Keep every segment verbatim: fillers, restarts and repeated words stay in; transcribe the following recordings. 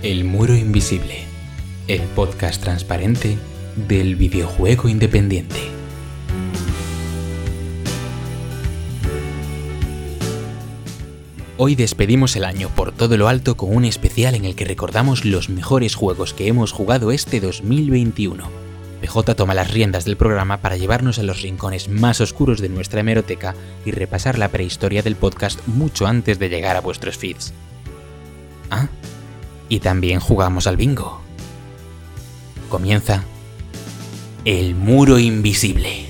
El Muro Invisible, el podcast transparente del videojuego independiente. Hoy despedimos el año por todo lo alto con un especial en el que recordamos los mejores juegos que hemos jugado este dos mil veintiuno. P J toma las riendas del programa para llevarnos a los rincones más oscuros de nuestra hemeroteca y repasar la prehistoria del podcast mucho antes de llegar a vuestros feeds. Ah, y también jugamos al bingo. Comienza El Muro Invisible.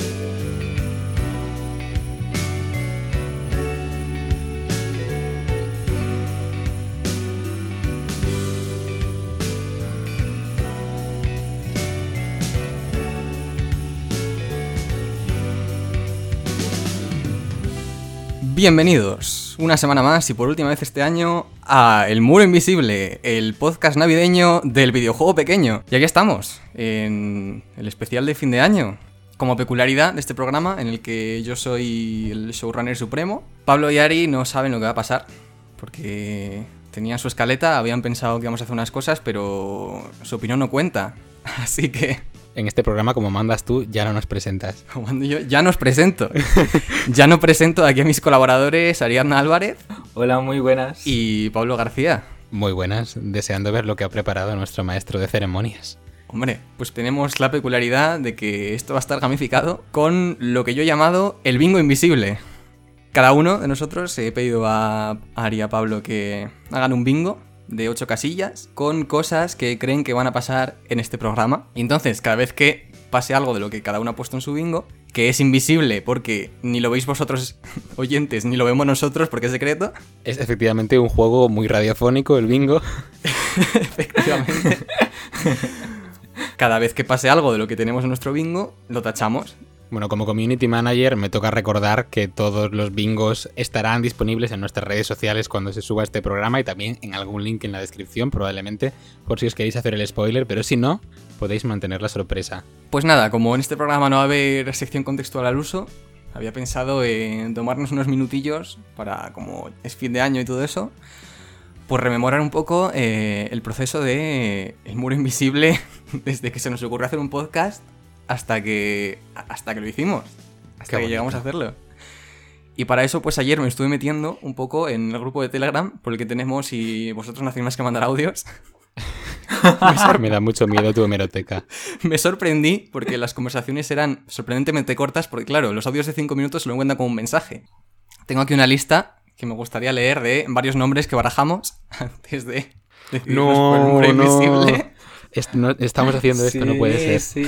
Bienvenidos una semana más y por última vez este año a El Muro Invisible, el podcast navideño del videojuego pequeño. Y aquí estamos, en el especial de fin de año, como peculiaridad de este programa en el que yo soy el showrunner supremo. Pablo y Ari no saben lo que va a pasar, porque tenían su escaleta, habían pensado que íbamos a hacer unas cosas, pero su opinión no cuenta, así que... En este programa, como mandas tú, ya no nos presentas. Como mando yo, ya nos presento. Ya no presento aquí a mis colaboradores Ariadna Álvarez. Hola, muy buenas. Y Pablo García. Muy buenas, deseando ver lo que ha preparado nuestro maestro de ceremonias. Hombre, pues tenemos la peculiaridad de que esto va a estar gamificado con lo que yo he llamado el bingo invisible. Cada uno de nosotros he pedido a Ari y a Pablo que hagan un bingo de ocho casillas con cosas que creen que van a pasar en este programa. Y entonces, cada vez que pase algo de lo que cada uno ha puesto en su bingo, que es invisible porque ni lo veis vosotros oyentes ni lo vemos nosotros porque es secreto. Es efectivamente un juego muy radiofónico, el bingo. Efectivamente. Cada vez que pase algo de lo que tenemos en nuestro bingo, lo tachamos. Bueno, como community manager me toca recordar que todos los bingos estarán disponibles en nuestras redes sociales cuando se suba este programa y también en algún link en la descripción, probablemente, por si os queréis hacer el spoiler, pero si no, podéis mantener la sorpresa. Pues nada, como en este programa no va a haber sección contextual al uso, había pensado en tomarnos unos minutillos para, como es fin de año y todo eso, pues rememorar un poco eh, el proceso de El Muro Invisible desde que se nos ocurrió hacer un podcast hasta que hasta que lo hicimos, hasta que llegamos a hacerlo. Y para eso, pues ayer me estuve metiendo un poco en el grupo de Telegram, por el que tenemos y vosotros no hacéis más que mandar audios. me, sor- me da mucho miedo tu hemeroteca. Me sorprendí porque las conversaciones eran sorprendentemente cortas, porque claro, los audios de cinco minutos se lo cuentan como un mensaje. Tengo aquí una lista que me gustaría leer de varios nombres que barajamos antes de decidirnos no, por El Muro no. Invisible. Est- no, estamos haciendo esto, sí, no puede ser. Sí.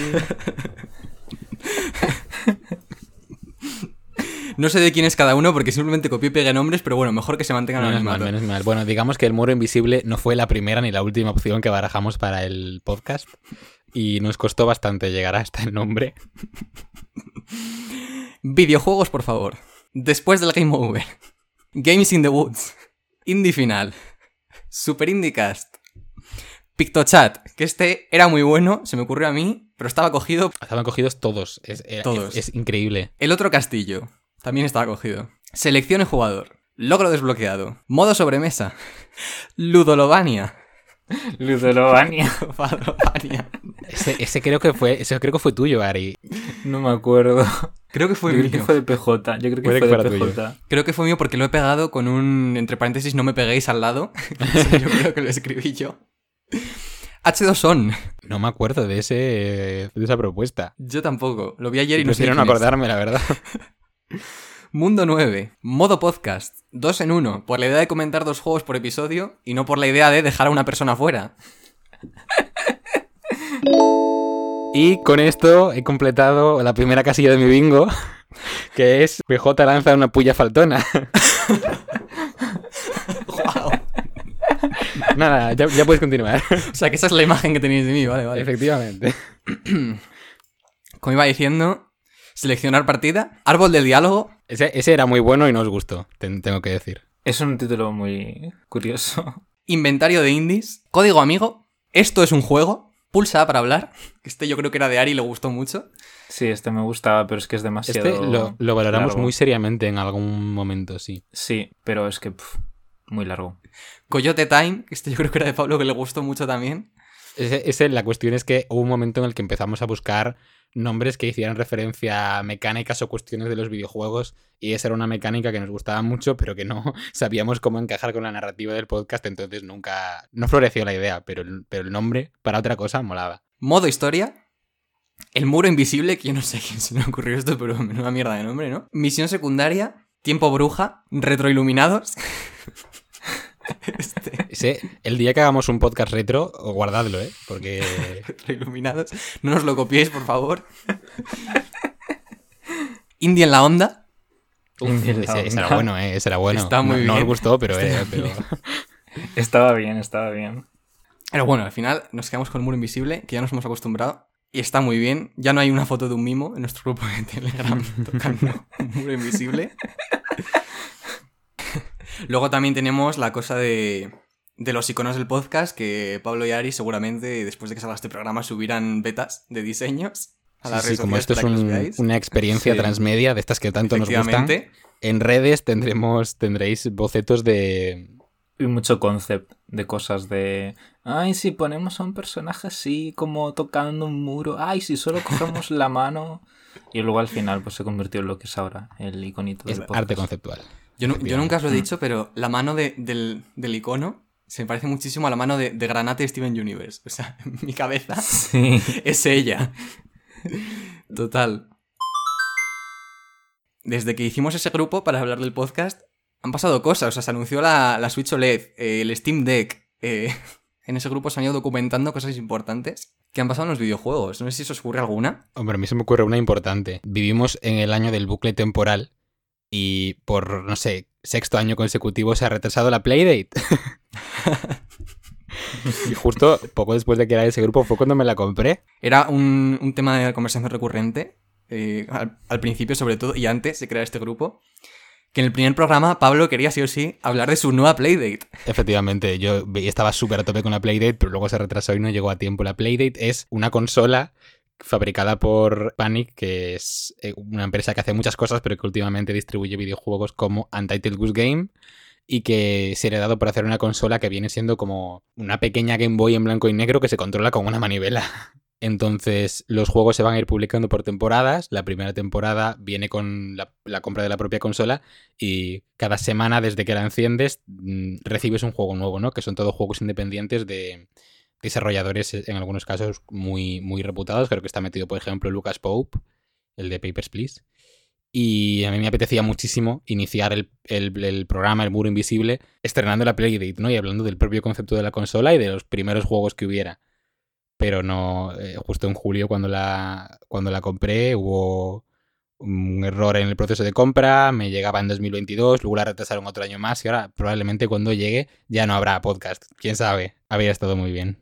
No sé de quién es cada uno porque simplemente copié y pegué nombres, pero bueno, mejor que se mantengan Menos anonimato. mal, menos mal. Bueno, digamos que El Muro Invisible no fue la primera ni la última opción que barajamos para el podcast y nos costó bastante llegar hasta el nombre. Videojuegos, por favor. Después del Game Over. Games in the Woods. Indie Final. Super Indie Cast. PictoChat, que este era muy bueno, se me ocurrió a mí, pero estaba cogido. Estaban cogidos todos. Es, era- Todos. es, es increíble. El otro castillo, también estaba cogido. Seleccione jugador. Logro desbloqueado. Modo sobremesa. Ludolovania. Ludolovania. Ludolovania. Ese, ese creo que fue, ese creo que fue tuyo, Ari. No me acuerdo. Creo que fue Yo mío. creo que fue de P J. Yo creo que Puede fue que de fuera P tuyo. J. Creo que fue mío porque lo he pegado con un, entre paréntesis, no me peguéis al lado. Eso yo creo que lo escribí yo. hache dos on. No me acuerdo de ese de esa propuesta. Yo tampoco. Lo vi ayer y no sé Prefiero no quién es. acordarme, la verdad. Mundo nueve. Modo podcast. Dos en uno. Por la idea de comentar dos juegos por episodio y no por la idea de dejar a una persona fuera. Y con esto he completado la primera casilla de mi bingo, que es P J lanza una puya faltona. Wow. Nada, ya, ya puedes continuar. O sea que esa es la imagen que tenéis de mí. Vale, vale. Efectivamente. Como iba diciendo, seleccionar partida. Árbol del diálogo. Ese, ese era muy bueno y nos gustó, ten- tengo que decir. Es un título muy curioso. Inventario de indies. Código amigo. Esto es un juego. Pulsa para hablar. Este yo creo que era de Ari y le gustó mucho. Sí, este me gustaba, pero es que es demasiado Este lo, lo valoramos largo. muy seriamente en algún momento, sí. Sí, pero es que... pff, Muy largo. Coyote Time, que este yo creo que era de Pablo, que le gustó mucho también. Ese, ese, la cuestión es que hubo un momento en el que empezamos a buscar nombres que hicieran referencia a mecánicas o cuestiones de los videojuegos, y esa era una mecánica que nos gustaba mucho, pero que no sabíamos cómo encajar con la narrativa del podcast, entonces nunca... No floreció la idea, pero el, pero el nombre para otra cosa molaba. Modo historia. El muro invisible, que yo no sé a quién se le ocurrió esto, pero menuda mierda de nombre, ¿no? Misión secundaria. Tiempo bruja. Retroiluminados. Este... Ese, el día que hagamos un podcast retro, guardadlo, ¿eh? Porque... Retroiluminados. No nos lo copiéis, por favor. Indie en la onda. Uf, ese, ese era bueno, ¿eh? Ese era bueno. Está muy no, bien. No os gustó, pero... Eh, pero... Estaba bien, estaba bien. Pero bueno, al final nos quedamos con el muro invisible, que ya nos hemos acostumbrado. Y está muy bien. Ya no hay una foto de un mimo en nuestro grupo de Telegram tocando un muro invisible. Luego también tenemos la cosa de, de los iconos del podcast, que Pablo y Ari seguramente, después de que salga este programa, subirán betas de diseños a las sí, redes sí, como sociales esto es para que los un, veáis. una experiencia Sí. transmedia de estas que tanto nos gustan. En redes tendremos tendréis bocetos de... Y mucho concept de cosas de... Ay, si ponemos a un personaje así, como tocando un muro. Ay, si solo cogemos la mano. Y luego al final pues se convirtió en lo que es ahora, el iconito Es del podcast. arte conceptual. Yo, no, yo nunca os lo he dicho, pero la mano de, del, del icono se me parece muchísimo a la mano de, de Granate de Steven Universe. O sea, en mi cabeza Sí. es ella. Total. Desde que hicimos ese grupo para hablar del podcast, han pasado cosas. O sea, se anunció la, la Switch O L E D, eh, el Steam Deck. Eh, en ese grupo se han ido documentando cosas importantes que han pasado en los videojuegos. No sé si os ocurre alguna. Hombre, a mí se me ocurre una importante. Vivimos en el año del bucle temporal y por, no sé, sexto año consecutivo se ha retrasado la Playdate. Y justo poco después de que era ese grupo fue cuando me la compré. Era un, un tema de conversación recurrente, eh, al, al principio sobre todo, y antes de crear este grupo, que en el primer programa Pablo quería sí o sí hablar de su nueva Playdate. Efectivamente, yo estaba súper a tope con la Playdate, pero luego se retrasó y no llegó a tiempo. La Playdate es una consola fabricada por Panic, que es una empresa que hace muchas cosas, pero que últimamente distribuye videojuegos como Untitled Goose Game, y que se ha heredado por hacer una consola que viene siendo como una pequeña Game Boy en blanco y negro que se controla con una manivela. Entonces los juegos se van a ir publicando por temporadas. La primera temporada viene con la, la compra de la propia consola, y cada semana desde que la enciendes mmm, recibes un juego nuevo, ¿no? Que son todos juegos independientes de desarrolladores, en algunos casos muy, muy reputados. Creo que está metido, por ejemplo, Lucas Pope, el de Papers, Please. Y a mí me apetecía muchísimo iniciar el, el, el programa El Muro Invisible estrenando la Playdate, ¿no? Y hablando del propio concepto de la consola y de los primeros juegos que hubiera. Pero no, eh, justo en julio cuando la, cuando la compré hubo un error en el proceso de compra, me llegaba en dos mil veintidós, luego la retrasaron otro año más y ahora probablemente cuando llegue ya no habrá podcast. Quién sabe, habría estado muy bien.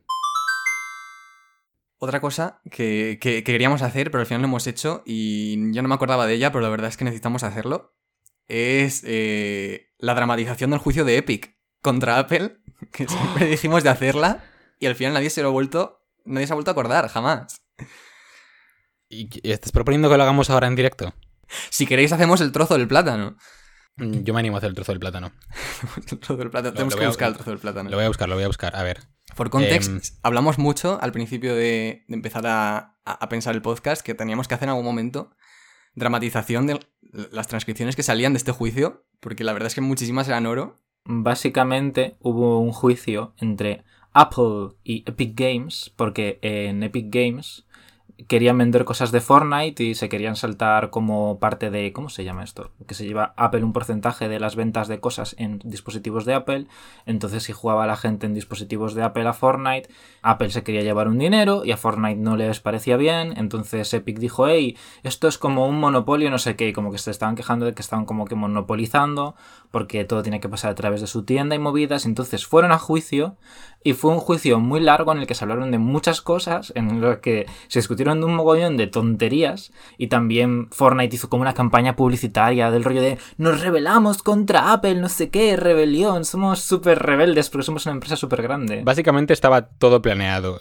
Otra cosa que, que, que queríamos hacer, pero al final lo hemos hecho y yo no me acordaba de ella, pero la verdad es que necesitamos hacerlo, es eh, la dramatización del juicio de Epic contra Apple, que siempre dijimos de hacerla y al final nadie se lo ha vuelto, nadie se ha vuelto a acordar, jamás. ¿Y estás proponiendo que lo hagamos ahora en directo? Si queréis hacemos el trozo del plátano. Yo me animo a hacer el trozo del plátano. El trozo del plátano. Lo- Tenemos lo que voy a- buscar el trozo del plátano. Lo voy a buscar, lo voy a buscar. A ver. For context, Em, hablamos mucho al principio de, de empezar a, a- a pensar el podcast que teníamos que hacer en algún momento dramatización de las transcripciones que salían de este juicio, porque la verdad es que muchísimas eran oro. Básicamente hubo un juicio entre Apple y Epic Games, porque en Epic Games querían vender cosas de Fortnite y se querían saltar como parte de... ¿Cómo se llama esto? Que se lleva Apple un porcentaje de las ventas de cosas en dispositivos de Apple. Entonces, si jugaba la gente en dispositivos de Apple a Fortnite, Apple se quería llevar un dinero y a Fortnite no les parecía bien. Entonces Epic dijo, hey, esto es como un monopolio, no sé qué. Y como que se estaban quejando de que estaban como que monopolizando porque todo tiene que pasar a través de su tienda y movidas. Entonces fueron a juicio y fue un juicio muy largo en el que se hablaron de muchas cosas, en lo que se discutieron de un mogollón de tonterías, y también Fortnite hizo como una campaña publicitaria del rollo de nos rebelamos contra Apple, no sé qué, rebelión, somos súper rebeldes porque somos una empresa súper grande. Básicamente estaba todo planeado.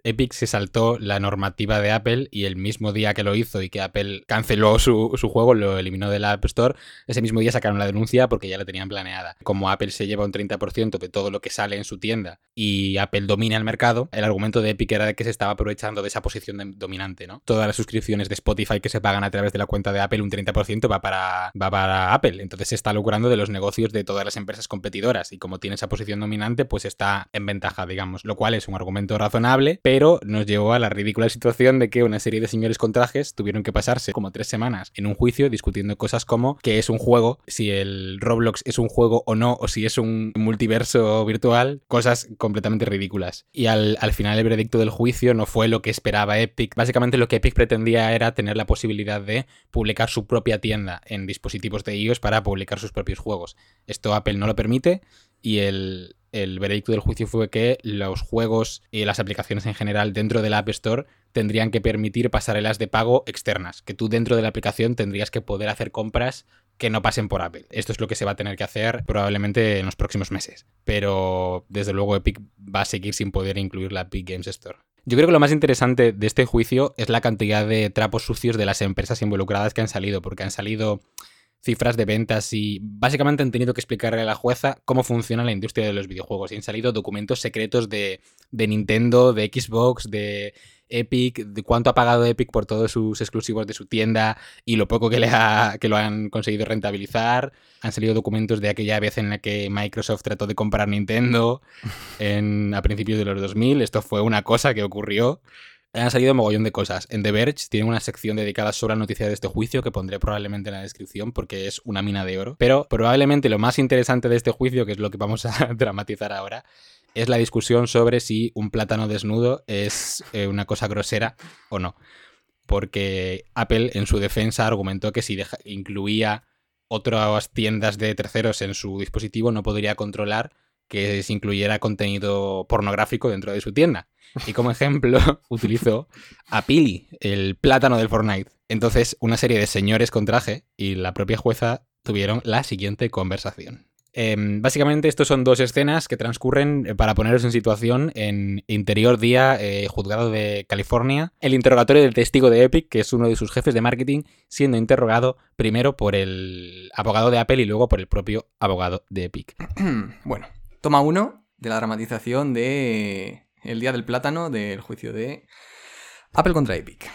Epic se saltó la normativa de Apple y el mismo día que lo hizo y que Apple canceló su, su juego, lo eliminó de la App Store, ese mismo día sacaron la denuncia porque ya la tenían planeada. Como Apple se lleva un treinta por ciento de todo lo que sale en su tienda y Apple domina el mercado, el argumento de Epic era que se estaba aprovechando de esa posición de dominante, ¿no? Todas las suscripciones de Spotify que se pagan a través de la cuenta de Apple, un treinta por ciento va para, va para Apple. Entonces se está lucrando de los negocios de todas las empresas competidoras y como tiene esa posición dominante, pues está en ventaja, digamos, lo cual es un argumento razonable, pero nos llevó a la ridícula situación de que una serie de señores con trajes tuvieron que pasarse como tres semanas en un juicio discutiendo cosas como qué es un juego, si el Roblox es un juego o no, o si es un multiverso virtual, cosas completamente ridículas. Y al, al final el veredicto del juicio no fue lo que esperaba Epic. Básicamente lo que Epic pretendía era tener la posibilidad de publicar su propia tienda en dispositivos de iOS para publicar sus propios juegos. Esto Apple no lo permite y el, el veredicto del juicio fue que los juegos y las aplicaciones en general dentro de la App Store tendrían que permitir pasarelas de pago externas, que tú dentro de la aplicación tendrías que poder hacer compras que no pasen por Apple. Esto es lo que se va a tener que hacer probablemente en los próximos meses. Pero desde luego Epic va a seguir sin poder incluir la Epic Games Store. Yo creo que lo más interesante de este juicio es la cantidad de trapos sucios de las empresas involucradas que han salido, porque han salido cifras de ventas y básicamente han tenido que explicarle a la jueza cómo funciona la industria de los videojuegos. Y han salido documentos secretos de, de Nintendo, de Xbox, de Epic, de cuánto ha pagado Epic por todos sus exclusivos de su tienda y lo poco que, le ha, que lo han conseguido rentabilizar. Han salido documentos de aquella vez en la que Microsoft trató de comprar Nintendo en, a principios de los dos mil. Esto fue una cosa que ocurrió. Han salido un mogollón de cosas. En The Verge tienen una sección dedicada solo a noticias de este juicio que pondré probablemente en la descripción porque es una mina de oro. Pero probablemente lo más interesante de este juicio, que es lo que vamos a dramatizar ahora, es la discusión sobre si un plátano desnudo es eh, una cosa grosera o no. Porque Apple en su defensa argumentó que si deja, incluía otras tiendas de terceros en su dispositivo no podría controlar que se incluyera contenido pornográfico dentro de su tienda. Y como ejemplo utilizó a Pili, el plátano del Fortnite. Entonces una serie de señores con traje y la propia jueza tuvieron la siguiente conversación. Eh, básicamente estos son dos escenas que transcurren, para poneros en situación, en interior día eh, juzgado de California. El interrogatorio del testigo de Epic, que es uno de sus jefes de marketing, siendo interrogado primero por el abogado de Apple y luego por el propio abogado de Epic. Bueno, toma uno de la dramatización de el día del plátano del juicio de Apple contra Epic.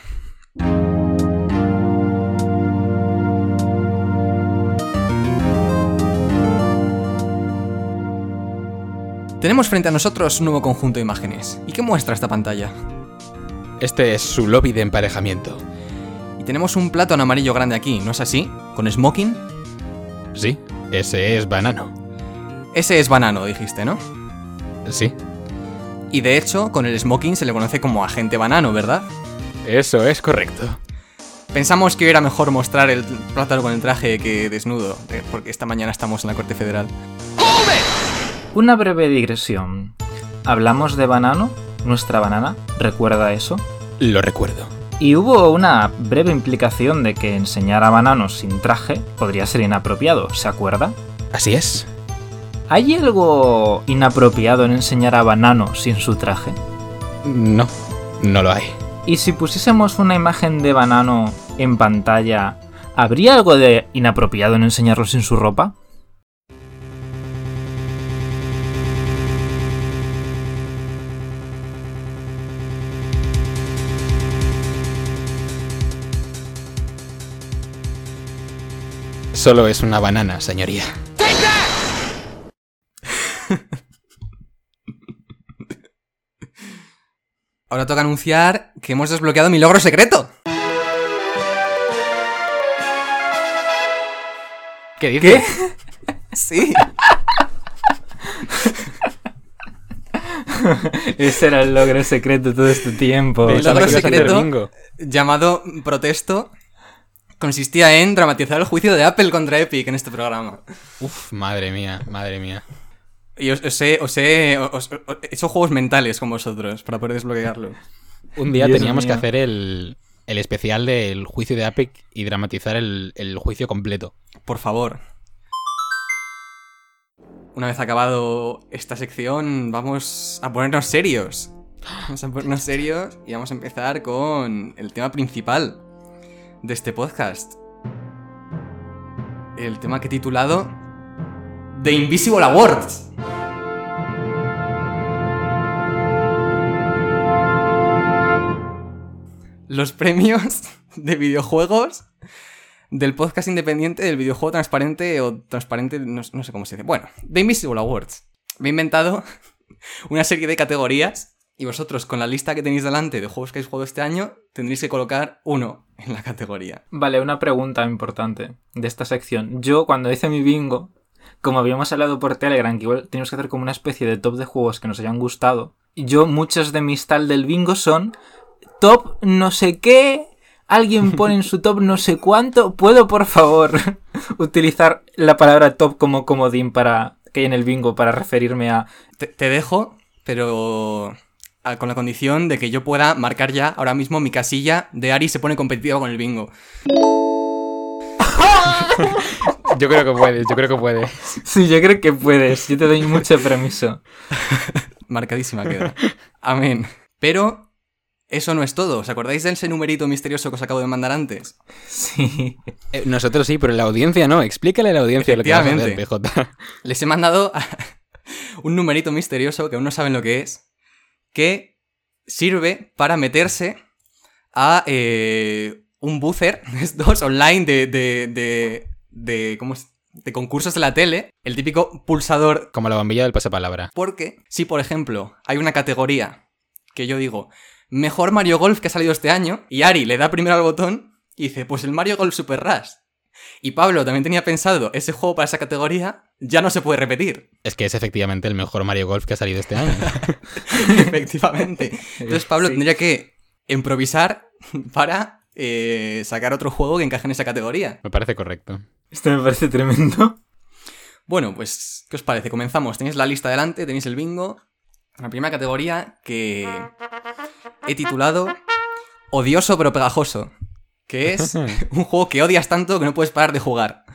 Tenemos frente a nosotros un nuevo conjunto de imágenes. ¿Y qué muestra esta pantalla? Este es su lobby de emparejamiento. Y tenemos un plátano amarillo grande aquí, ¿no es así? ¿Con smoking? Sí, ese es Banano. Ese es Banano, dijiste, ¿no? Sí. Y de hecho, con el smoking se le conoce como agente Banano, ¿verdad? Eso es correcto. Pensamos que era mejor mostrar el plátano con el traje que desnudo, porque esta mañana estamos en la Corte Federal. Una breve digresión. ¿Hablamos de Banano? ¿Nuestra banana? ¿Recuerda eso? Lo recuerdo. Y hubo una breve implicación de que enseñar a Banano sin traje podría ser inapropiado, ¿se acuerda? Así es. ¿Hay algo inapropiado en enseñar a Banano sin su traje? No, no lo hay. ¿Y si pusiésemos una imagen de Banano en pantalla, ¿habría algo de inapropiado en enseñarlo sin su ropa? Solo es una banana, señoría. Ahora toca anunciar que hemos desbloqueado mi logro secreto. ¿Qué dices? ¿Qué? Sí. Ese era el logro secreto todo este tiempo. El logro secreto, llamado Protesto, consistía en dramatizar el juicio de Apple contra Epic en este programa. Uf, madre mía, madre mía. Y os, os he, os he, os, os, os he hecho juegos mentales con vosotros para poder desbloquearlo. Un día Dios teníamos mío. que hacer el, el especial del juicio de Epic y dramatizar el, el juicio completo. Por favor. Una vez acabado esta sección, vamos a ponernos serios. Vamos a ponernos serios y vamos a empezar con el tema principal de este podcast. El tema que he titulado The Invisible Awards. Los premios de videojuegos del podcast independiente del videojuego transparente o transparente, no, no sé cómo se dice. Bueno, The Invisible Awards. Me he inventado una serie de categorías y vosotros con la lista que tenéis delante de juegos que habéis jugado este año tendréis que colocar uno en la categoría. Vale, una pregunta importante de esta sección. Yo cuando hice mi bingo, como habíamos hablado por Telegram, que igual teníamos que hacer como una especie de top de juegos que nos hayan gustado, yo muchos de mis tal del bingo son top no sé qué, alguien pone en su top no sé cuánto. ¿Puedo, por favor, utilizar la palabra top como comodín para que hay en el bingo para referirme a... Te, te dejo, pero a, con la condición de que yo pueda marcar ya ahora mismo mi casilla de Ari se pone competitiva con el bingo. Yo creo que puedes, yo creo que puedes. Sí, yo creo que puedes. Yo te doy mucho permiso. Marcadísima queda. Amén. Pero... eso no es todo. ¿Os acordáis de ese numerito misterioso que os acabo de mandar antes? Sí. Eh, nosotros sí, pero la audiencia no. Explícale a la audiencia lo que vas a hacer, P J. Les he mandado un numerito misterioso que aún no saben lo que es, que sirve para meterse a eh, un buzzer de estos online de, de, de, de, ¿cómo es? de concursos de la tele, el típico pulsador. Como la bombilla del pasapalabra. Porque si, por ejemplo, hay una categoría que yo digo... mejor Mario Golf que ha salido este año, y Ari le da primero al botón y dice, pues el Mario Golf Super Rush. Y Pablo también tenía pensado ese juego para esa categoría, ya no se puede repetir. Es que es efectivamente el mejor Mario Golf que ha salido este año. Efectivamente. Entonces Pablo sí. tendría que improvisar para eh, sacar otro juego que encaje en esa categoría. Me parece correcto. Esto me parece tremendo. Bueno, pues, ¿qué os parece? Comenzamos. Tenéis la lista delante, tenéis el bingo. La primera categoría que he titulado Odioso pero pegajoso, que es un juego que odias tanto que no puedes parar de jugar.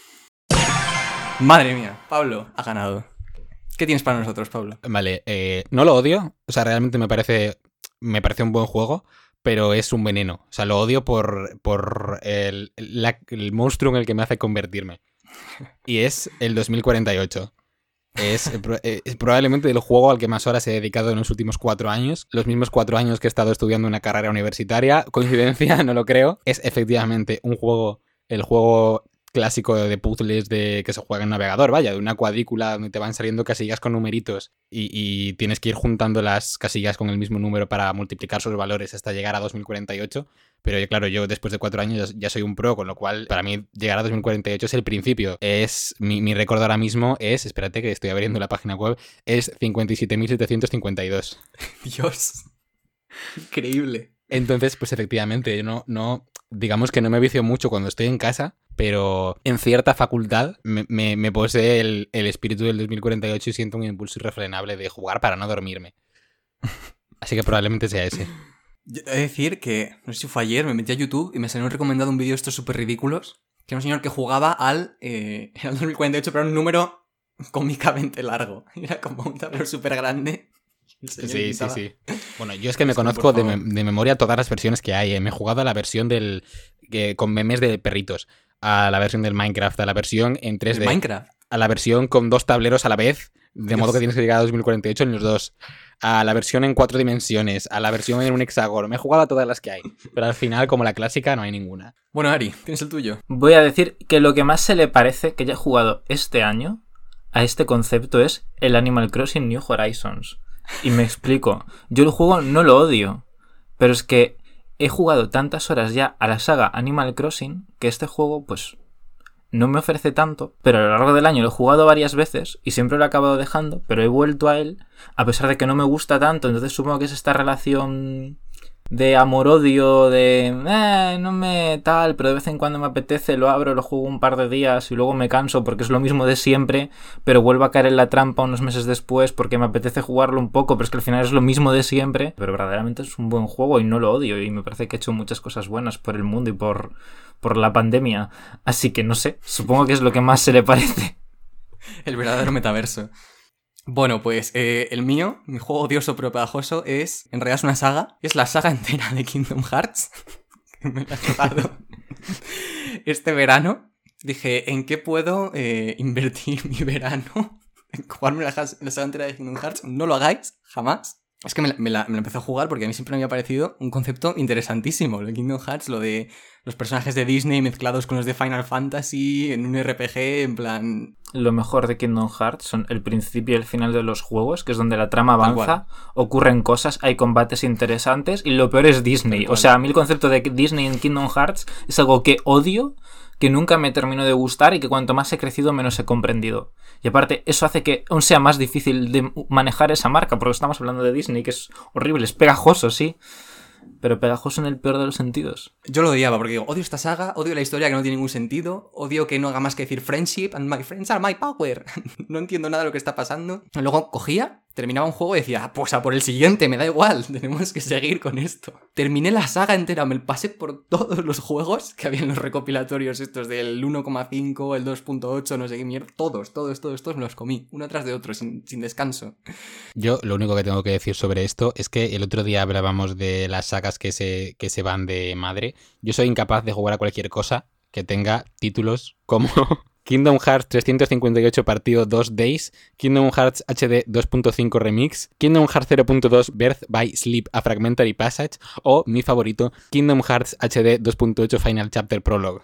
Madre mía, Pablo ha ganado. ¿Qué tienes para nosotros, Pablo? Vale, eh, no lo odio, o sea, realmente me parece, me parece un buen juego, pero es un veneno. O sea, lo odio por, por el, la, el monstruo en el que me hace convertirme. Y es el dos mil cuarenta y ocho. Es, es probablemente el juego al que más horas he dedicado en los últimos cuatro años. Los mismos cuatro años que he estado estudiando una carrera universitaria. Coincidencia, no lo creo. Es efectivamente un juego, el juego clásico de puzzles de que se juega en navegador, vaya, de una cuadrícula donde te van saliendo casillas con numeritos y, y tienes que ir juntando las casillas con el mismo número para multiplicar sus valores hasta llegar a dos mil cuarenta y ocho. Pero claro, yo después de cuatro años ya soy un pro, con lo cual para mí llegar a dos mil cuarenta y ocho es el principio. Es mi, mi récord ahora mismo es, espérate que estoy abriendo la página web, es cincuenta y siete mil setecientos cincuenta y dos. Dios, increíble. Entonces, pues efectivamente, yo no, no, digamos que no me vicio mucho cuando estoy en casa, pero en cierta facultad me, me, me posee el, el espíritu del dos mil cuarenta y ocho y siento un impulso irrefrenable de jugar para no dormirme. Así que probablemente sea ese. Yo he de decir que, no sé si fue ayer, me metí a YouTube y me salió recomendado un vídeo de estos súper ridículos, que era un señor que jugaba al, eh, al dos mil cuarenta y ocho, pero era un número cómicamente largo. Era como un tablero súper grande. Sí, sí, sí. Bueno, yo es que me conozco de, me de memoria todas las versiones que hay. ¿eh? Me he jugado a la versión del que, con memes de perritos, a la versión del Minecraft, a la versión en tres D. ¿Minecraft? A la versión con dos tableros a la vez, de Dios. modo que tienes que llegar a dos mil cuarenta y ocho en los dos. A la versión en cuatro dimensiones, a la versión en un hexágono. Me he jugado a todas las que hay, pero al final, como la clásica, no hay ninguna. Bueno, Ari, tienes el tuyo. Voy a decir que lo que más se le parece que haya jugado este año a este concepto es el Animal Crossing New Horizons. Y me explico. Yo el juego no lo odio, pero es que he jugado tantas horas ya a la saga Animal Crossing que este juego, pues, no me ofrece tanto, pero a lo largo del año lo he jugado varias veces y siempre lo he acabado dejando, pero he vuelto a él, a pesar de que no me gusta tanto. Entonces supongo que es esta relación de amor-odio, de eh, no me tal, pero de vez en cuando me apetece, lo abro, lo juego un par de días y luego me canso porque es lo mismo de siempre, pero vuelvo a caer en la trampa unos meses después porque me apetece jugarlo un poco, pero es que al final es lo mismo de siempre. Pero verdaderamente es un buen juego y no lo odio, y me parece que ha hecho muchas cosas buenas por el mundo y por, por la pandemia. Así que no sé, supongo que es lo que más se le parece. El verdadero metaverso. Bueno, pues eh, el mío, mi juego odioso pero pegajoso, es, en realidad es una saga, es la saga entera de Kingdom Hearts, que me la he jugado este verano. Dije, ¿en qué puedo eh, invertir mi verano? En jugarme la, la saga entera de Kingdom Hearts. No lo hagáis, jamás. Es que me la, me, la, me la empecé a jugar porque a mí siempre me había parecido un concepto interesantísimo. Lo de Kingdom Hearts, lo de los personajes de Disney mezclados con los de Final Fantasy en un R P G, en plan... Lo mejor de Kingdom Hearts son el principio y el final de los juegos, que es donde la trama avanza, ocurren cosas, hay combates interesantes, y lo peor es Disney. O sea, a mí el concepto de Disney en Kingdom Hearts es algo que odio, que nunca me terminó de gustar y que cuanto más he crecido menos he comprendido. Y aparte, eso hace que aún sea más difícil de manejar esa marca, porque estamos hablando de Disney, que es horrible, es pegajoso, sí, pero pegajoso en el peor de los sentidos. Yo lo odiaba porque digo, odio esta saga, odio la historia que no tiene ningún sentido, odio que no haga más que decir friendship and my friends are my power. No entiendo nada de lo que está pasando. Luego cogía, terminaba un juego y decía, pues a por el siguiente, me da igual, tenemos que seguir con esto. Terminé la saga entera, me pasé por todos los juegos que había en los recopilatorios estos del uno coma cinco, el dos punto ocho, no sé qué mierda, todos, todos, todos, todos me los comí, uno tras de otro, sin, sin descanso. Yo lo único que tengo que decir sobre esto es que el otro día hablábamos de las sagas que se, que se van de madre. Yo soy incapaz de jugar a cualquier cosa que tenga títulos como Kingdom Hearts trescientos cincuenta y ocho partido dos Days, Kingdom Hearts H D dos punto cinco Remix, Kingdom Hearts cero punto dos Birth by Sleep a Fragmentary Passage o, mi favorito, Kingdom Hearts H D dos punto ocho Final Chapter Prologue.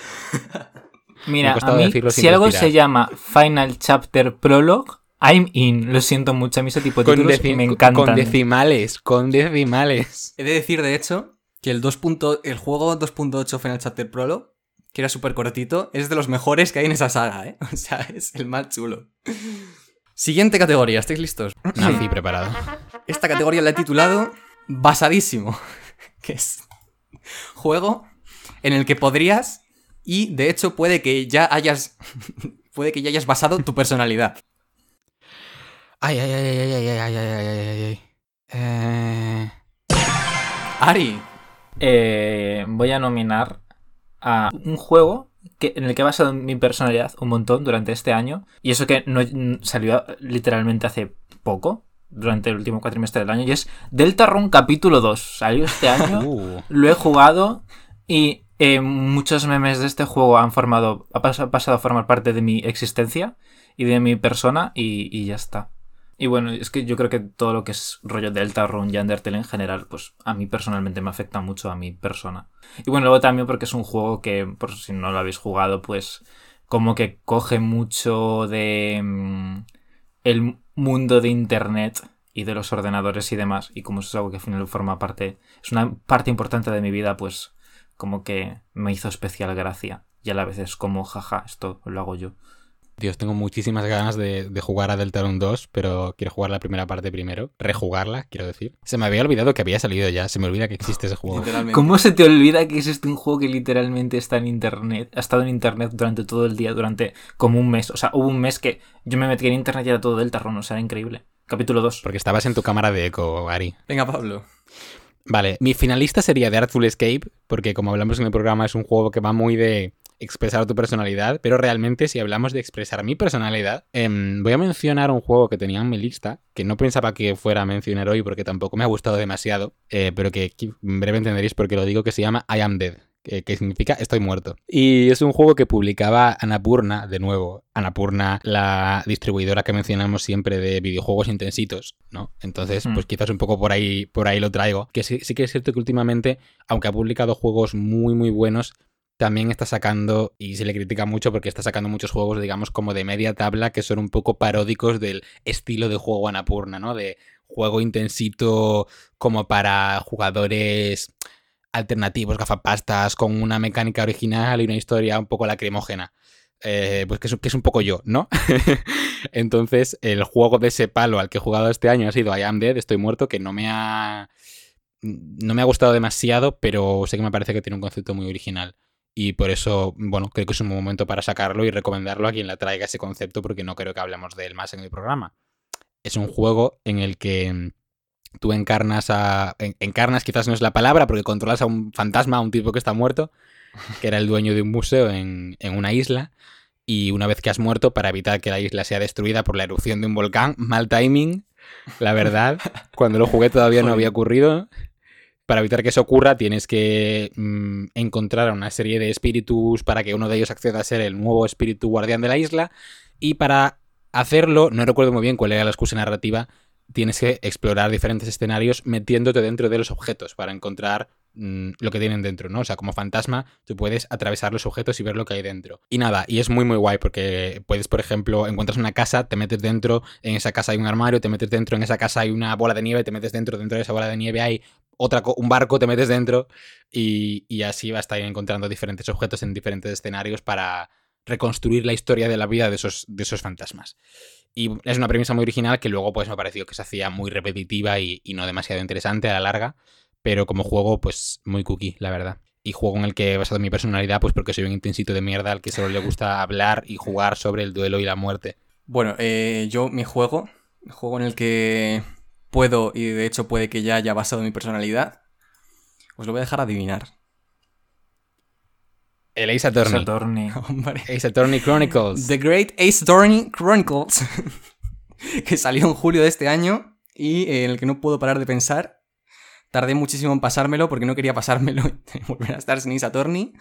Mira, a mí, si algo respirar. Se llama Final Chapter Prologue, I'm in. Lo siento mucho, a mí ese tipo de con títulos deci- me encantan. Con decimales, con decimales. He de decir, de hecho, que el, dos. el juego dos punto ocho Final Chapter Prologue, que era súper cortito, es de los mejores que hay en esa saga, ¿eh? O sea, es el más chulo. Siguiente categoría, ¿estáis listos? Nací preparado. Esta categoría la he titulado Basadísimo, que es juego en el que podrías, y de hecho puede que ya hayas, puede que ya hayas basado tu personalidad. Ay, ay, ay, ay, ay, ay, ay, ay, ay, ay. Eh... Ari. Eh, voy a nominar a un juego que, en el que he basado mi personalidad un montón durante este año. Y eso que no salió literalmente hace poco, durante el último cuatrimestre del año. Y es Deltarune capítulo dos. Salió este año, uh. lo he jugado y eh, muchos memes de este juego han formado, ha pasado a formar parte de mi existencia y de mi persona y, y ya está. Y bueno, es que yo creo que todo lo que es rollo Deltarune y Undertale en general, pues a mí personalmente me afecta mucho a mi persona. Y bueno, luego también porque es un juego que, por si no lo habéis jugado, pues como que coge mucho de mmm, el mundo de internet y de los ordenadores y demás. Y como eso es algo que al final forma parte, es una parte importante de mi vida, pues como que me hizo especial gracia. Y a la vez es como, jaja, esto lo hago yo. Dios, tengo muchísimas ganas de, de jugar a Deltarune dos, pero quiero jugar la primera parte primero. Rejugarla, quiero decir. Se me había olvidado que había salido ya. Se me olvida que existe ese juego. ¿Cómo se te olvida que existe un juego que literalmente está en internet? Ha estado en internet durante todo el día, durante como un mes. O sea, hubo un mes que yo me metí en internet y era todo Deltarune. O sea, era increíble. Capítulo dos. Porque estabas en tu cámara de eco, Ari. Venga, Pablo. Vale, mi finalista sería The Artful Escape, porque como hablamos en el programa es un juego que va muy de expresar tu personalidad, pero realmente si hablamos de expresar mi personalidad, eh, voy a mencionar un juego que tenía en mi lista, que no pensaba que fuera a mencionar hoy porque tampoco me ha gustado demasiado, eh, pero que en breve entenderéis por qué lo digo, que se llama I Am Dead, que, que significa estoy muerto. Y es un juego que publicaba Annapurna, de nuevo, Annapurna, la distribuidora que mencionamos siempre de videojuegos intensitos, ¿no? Entonces, mm. pues quizás un poco por ahí, por ahí lo traigo. Que sí, sí que es cierto que últimamente, aunque ha publicado juegos muy, muy buenos, también está sacando, y se le critica mucho porque está sacando muchos juegos, digamos, como de media tabla, que son un poco paródicos del estilo de juego Annapurna, ¿no? De juego intensito como para jugadores alternativos, gafapastas, con una mecánica original y una historia un poco lacrimógena. Eh, pues que es, que es un poco yo, ¿no? Entonces, el juego de ese palo al que he jugado este año ha sido I Am Dead, Estoy Muerto, que no me ha... no me ha gustado demasiado, pero sé que me parece que tiene un concepto muy original. Y por eso, bueno, creo que es un buen momento para sacarlo y recomendarlo a quien le traiga ese concepto, porque no creo que hablemos de él más en el programa. Es un juego en el que tú encarnas a... Encarnas quizás no es la palabra, porque controlas a un fantasma, a un tipo que está muerto, que era el dueño de un museo en, en una isla, y una vez que has muerto, para evitar que la isla sea destruida por la erupción de un volcán, mal timing, la verdad, cuando lo jugué todavía no había ocurrido. Para evitar que eso ocurra, tienes que mmm, encontrar a una serie de espíritus para que uno de ellos acceda a ser el nuevo espíritu guardián de la isla. Y para hacerlo, no recuerdo muy bien cuál era la excusa narrativa, tienes que explorar diferentes escenarios metiéndote dentro de los objetos para encontrar mmm, lo que tienen dentro, ¿no? O sea, como fantasma, tú puedes atravesar los objetos y ver lo que hay dentro. Y nada, y es muy muy guay porque puedes, por ejemplo, encuentras una casa, te metes dentro, en esa casa hay un armario, te metes dentro, en esa casa hay una bola de nieve, te metes dentro, dentro de esa bola de nieve hay otra, un barco, te metes dentro y, y así vas a estar encontrando diferentes objetos en diferentes escenarios para reconstruir la historia de la vida de esos, de esos fantasmas. Y es una premisa muy original que luego pues me ha parecido que se hacía muy repetitiva y, y no demasiado interesante a la larga, pero como juego pues muy cookie, la verdad. Y juego en el que he basado mi personalidad pues porque soy un intensito de mierda al que solo le gusta hablar y jugar sobre el duelo y la muerte. Bueno, eh, yo mi juego, el juego en el que puedo, y de hecho puede que ya haya basado mi personalidad, os lo voy a dejar adivinar. El Ace Attorney. Ace Attorney. Hombre. Ace Attorney Chronicles. The Great Ace Attorney Chronicles. Que salió en julio de este año y en el que no puedo parar de pensar. Tardé muchísimo en pasármelo porque no quería pasármelo y volver a estar sin Ace Attorney.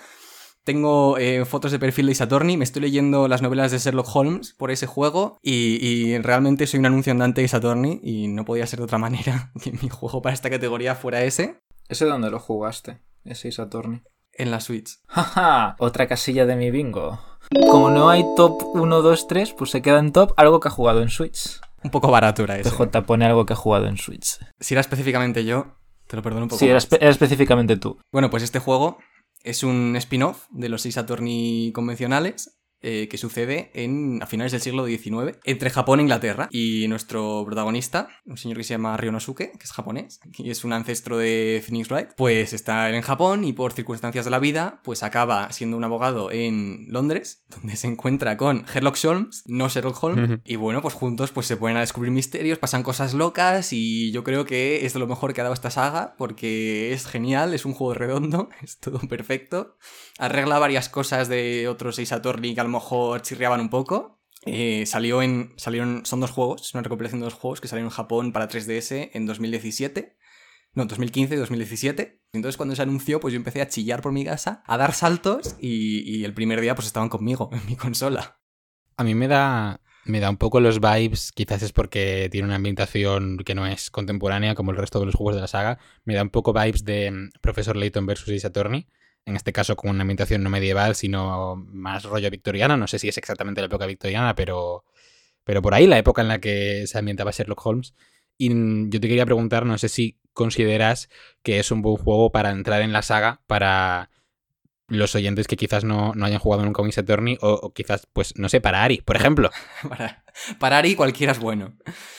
Tengo eh, fotos de perfil de Ace Attorney, me estoy leyendo las novelas de Sherlock Holmes por ese juego y, y realmente soy un anuncio andante de Ace Attorney y no podía ser de otra manera que mi juego para esta categoría fuera ese. ¿Ese dónde lo jugaste? Ese Ace Attorney. En la Switch. ¡Jaja! Otra casilla de mi bingo. Como no hay top uno, dos, tres, pues se queda en top algo que ha jugado en Switch. Un poco barato era ese. P J pone algo que ha jugado en Switch. Si era específicamente yo, te lo perdono un poco. Sí, era, espe- era específicamente tú. Bueno, pues este juego es un spin-off de los Ace Attorney convencionales eh, que sucede en, a finales del siglo diecinueve entre Japón e Inglaterra. Y nuestro protagonista, un señor que se llama Ryonosuke, que es japonés, y es un ancestro de Phoenix Wright, pues está en Japón y por circunstancias de la vida, pues acaba siendo un abogado en Londres, donde se encuentra con Sherlock Holmes, no Sherlock Holmes, uh-huh. Y bueno, pues juntos pues se ponen a descubrir misterios, pasan cosas locas y yo creo que es de lo mejor que ha dado esta saga porque es genial, es un juego redondo, es todo perfecto, arregla varias cosas de otros Ace Attorney que a lo mejor chirriaban un poco. Eh, salió en, salieron, son dos juegos, es una recopilación de dos juegos que salieron en Japón para tres D S en dos mil diecisiete. No, dos mil quince y dos mil diecisiete. Entonces cuando se anunció, pues yo empecé a chillar por mi casa, a dar saltos y, y el primer día pues estaban conmigo en mi consola. A mí me da, me da un poco los vibes, quizás es porque tiene una ambientación que no es contemporánea como el resto de los juegos de la saga, me da un poco vibes de Professor Layton versus Ace Attorney. En este caso con una ambientación no medieval, sino más rollo victoriano. No sé si es exactamente la época victoriana, pero, pero por ahí, la época en la que se ambientaba Sherlock Holmes. Y yo te quería preguntar, no sé si consideras que es un buen juego para entrar en la saga, para los oyentes que quizás no, no hayan jugado nunca un Ace Attorney, o, o quizás, pues, no sé, para Ari, por ejemplo. para, para Ari cualquiera es bueno.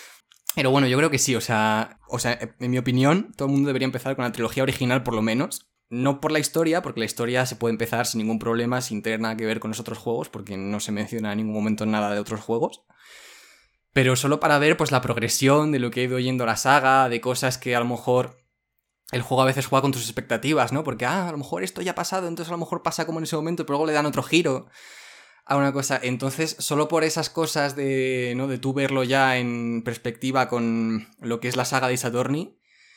Pero bueno, yo creo que sí, o sea, o sea, en mi opinión, todo el mundo debería empezar con la trilogía original por lo menos. No por la historia, porque la historia se puede empezar sin ningún problema, sin tener nada que ver con los otros juegos, porque no se menciona en ningún momento nada de otros juegos. Pero solo para ver pues la progresión de lo que he ido oyendo la saga, de cosas que a lo mejor el juego a veces juega con tus expectativas, ¿no? Porque, ah, a lo mejor esto ya ha pasado, entonces a lo mejor pasa como en ese momento, pero luego le dan otro giro a una cosa. Entonces, solo por esas cosas de, ¿no? de tú verlo ya en perspectiva con lo que es la saga de Ace Attorney,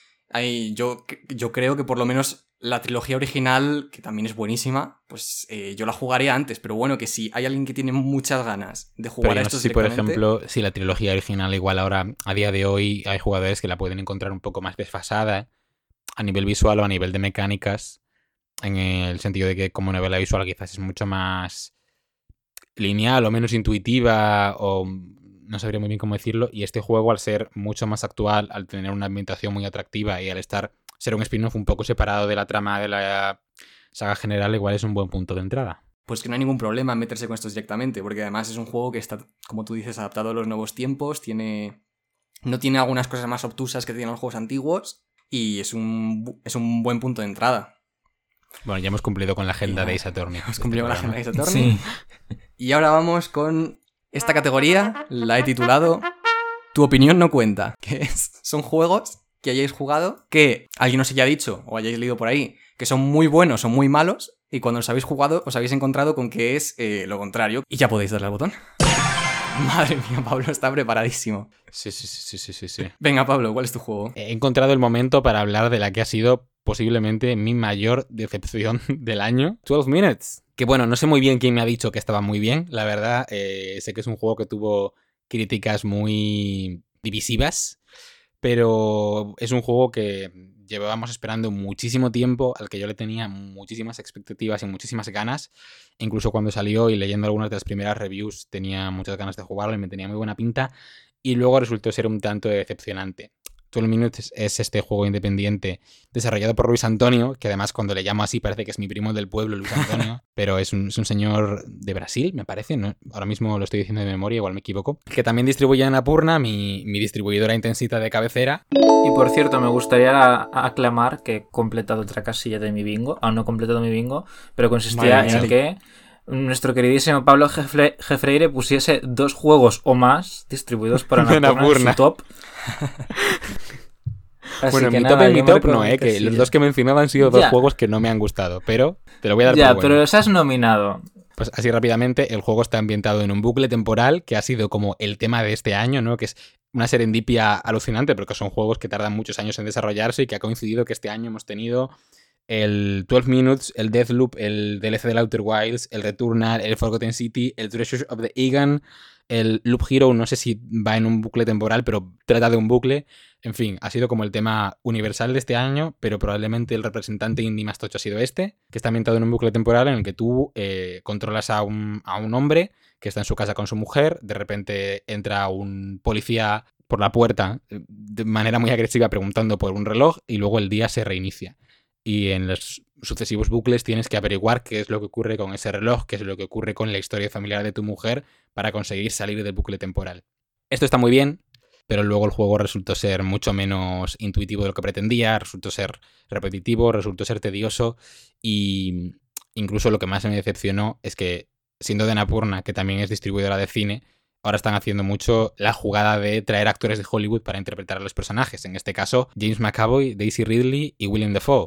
ahí yo, yo creo que por lo menos la trilogía original, que también es buenísima, pues eh, yo la jugaría antes, pero bueno, que si hay alguien que tiene muchas ganas de jugar pero a no estos sé si, por ejemplo, si la trilogía original igual ahora, a día de hoy, hay jugadores que la pueden encontrar un poco más desfasada a nivel visual o a nivel de mecánicas, en el sentido de que como novela visual quizás es mucho más lineal o menos intuitiva, o no sabría muy bien cómo decirlo, y este juego, al ser mucho más actual, al tener una ambientación muy atractiva y al estar ser un spin-off un poco separado de la trama de la saga general, igual es un buen punto de entrada. Pues que no hay ningún problema en meterse con estos directamente, porque además es un juego que está, como tú dices, adaptado a los nuevos tiempos, tiene no tiene algunas cosas más obtusas que tienen los juegos antiguos, y es un, es un buen punto de entrada. Bueno, ya hemos cumplido con la agenda ya, de Ace Attorney. Hemos cumplido con la agenda de Ace Attorney. Sí. Y ahora vamos con esta categoría, la he titulado Tu opinión no cuenta, que es, son juegos que hayáis jugado, que alguien os haya dicho o hayáis leído por ahí, que son muy buenos o muy malos, y cuando os habéis jugado os habéis encontrado con que es eh, lo contrario y ya podéis darle al botón. Madre mía, Pablo está preparadísimo. Sí, sí, sí, sí, sí, sí. Venga, Pablo, ¿cuál es tu juego? He encontrado el momento para hablar de la que ha sido posiblemente mi mayor decepción del año, doce Minutes. Que bueno, no sé muy bien quién me ha dicho que estaba muy bien, la verdad. Eh, sé que es un juego que tuvo críticas muy divisivas, pero es un juego que llevábamos esperando muchísimo tiempo, al que yo le tenía muchísimas expectativas y muchísimas ganas. Incluso cuando salió y leyendo algunas de las primeras reviews tenía muchas ganas de jugarlo y me tenía muy buena pinta. Y luego resultó ser un tanto decepcionante. doce Minutes es este juego independiente desarrollado por Luis Antonio, que además cuando le llamo así parece que es mi primo del pueblo, Luis Antonio, pero es un, es un señor de Brasil, me parece, ¿no? Ahora mismo lo estoy diciendo de memoria, igual me equivoco, que también distribuye en Annapurna, mi, mi distribuidora intensita de cabecera. Y por cierto, me gustaría aclamar que he completado otra casilla de mi bingo, aún no he completado mi bingo, pero consistía Vale, en sí. que nuestro queridísimo Pablo Gefre- Gefreire pusiese dos juegos o más distribuidos por Annapurna, Annapurna. en su top. Así Bueno, que mi nada, top en yo mi me top recuerdo no, mi eh, que casilla. los dos que mencionaba han sido dos Ya. juegos que no me han gustado, pero te lo voy a dar Ya, por pero bueno. los has nominado. Pues así rápidamente, el juego está ambientado en un bucle temporal que ha sido como el tema de este año, ¿no? Que es una serendipia alucinante, porque son juegos que tardan muchos años en desarrollarse y que ha coincidido que este año hemos tenido el doce Minutes, el Deathloop, el D L C del Outer Wilds, el Returnal, el Forgotten City, el Treasures of the Egan, el Loop Hero, no sé si va en un bucle temporal, pero trata de un bucle. En fin, ha sido como el tema universal de este año, pero probablemente el representante indie más tocho ha sido este, que está ambientado en un bucle temporal en el que tú eh, controlas a un, a un hombre que está en su casa con su mujer, de repente entra un policía por la puerta de manera muy agresiva preguntando por un reloj y luego el día se reinicia. Y en los sucesivos bucles tienes que averiguar qué es lo que ocurre con ese reloj, qué es lo que ocurre con la historia familiar de tu mujer para conseguir salir del bucle temporal. Esto está muy bien, pero luego el juego resultó ser mucho menos intuitivo de lo que pretendía, resultó ser repetitivo, resultó ser tedioso y incluso lo que más me decepcionó es que, siendo de Annapurna, que también es distribuidora de cine, ahora están haciendo mucho la jugada de traer actores de Hollywood para interpretar a los personajes. En este caso, James McAvoy, Daisy Ridley y Willem Dafoe.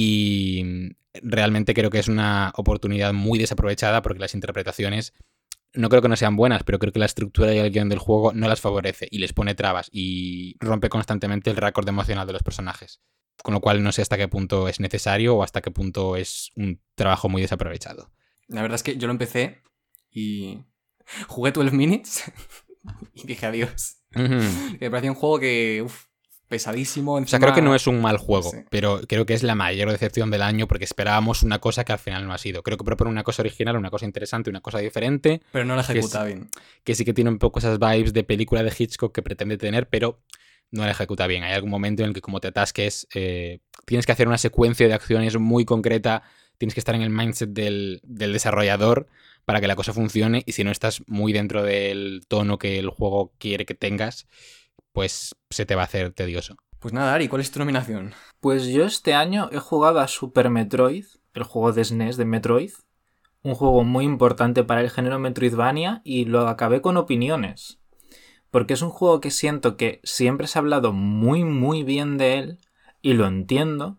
Y realmente creo que es una oportunidad muy desaprovechada porque las interpretaciones no creo que no sean buenas, pero creo que la estructura y el guión del juego no las favorece y les pone trabas y rompe constantemente el récord emocional de los personajes. Con lo cual no sé hasta qué punto es necesario o hasta qué punto es un trabajo muy desaprovechado. La verdad es que yo lo empecé y jugué doce Minutes y dije adiós. Uh-huh. Me parecía un juego que, uf, pesadísimo. O sea, encima... creo que no es un mal juego, Sí. pero creo que es la mayor decepción del año porque esperábamos una cosa que al final no ha sido. Creo que propone una cosa original, una cosa interesante, una cosa diferente. Pero no la ejecuta que es, bien. Que sí que tiene un poco esas vibes de película de Hitchcock que pretende tener, pero no la ejecuta bien. Hay algún momento en el que como te atasques, eh, tienes que hacer una secuencia de acciones muy concreta, tienes que estar en el mindset del, del desarrollador para que la cosa funcione, y si no estás muy dentro del tono que el juego quiere que tengas, pues se te va a hacer tedioso. Pues nada, Ari, ¿cuál es tu nominación? Pues yo este año he jugado a Super Metroid, el juego de S N E S de Metroid, un juego muy importante para el género Metroidvania, y lo acabé con opiniones. Porque es un juego que siento que siempre se ha hablado muy muy bien de él, y lo entiendo,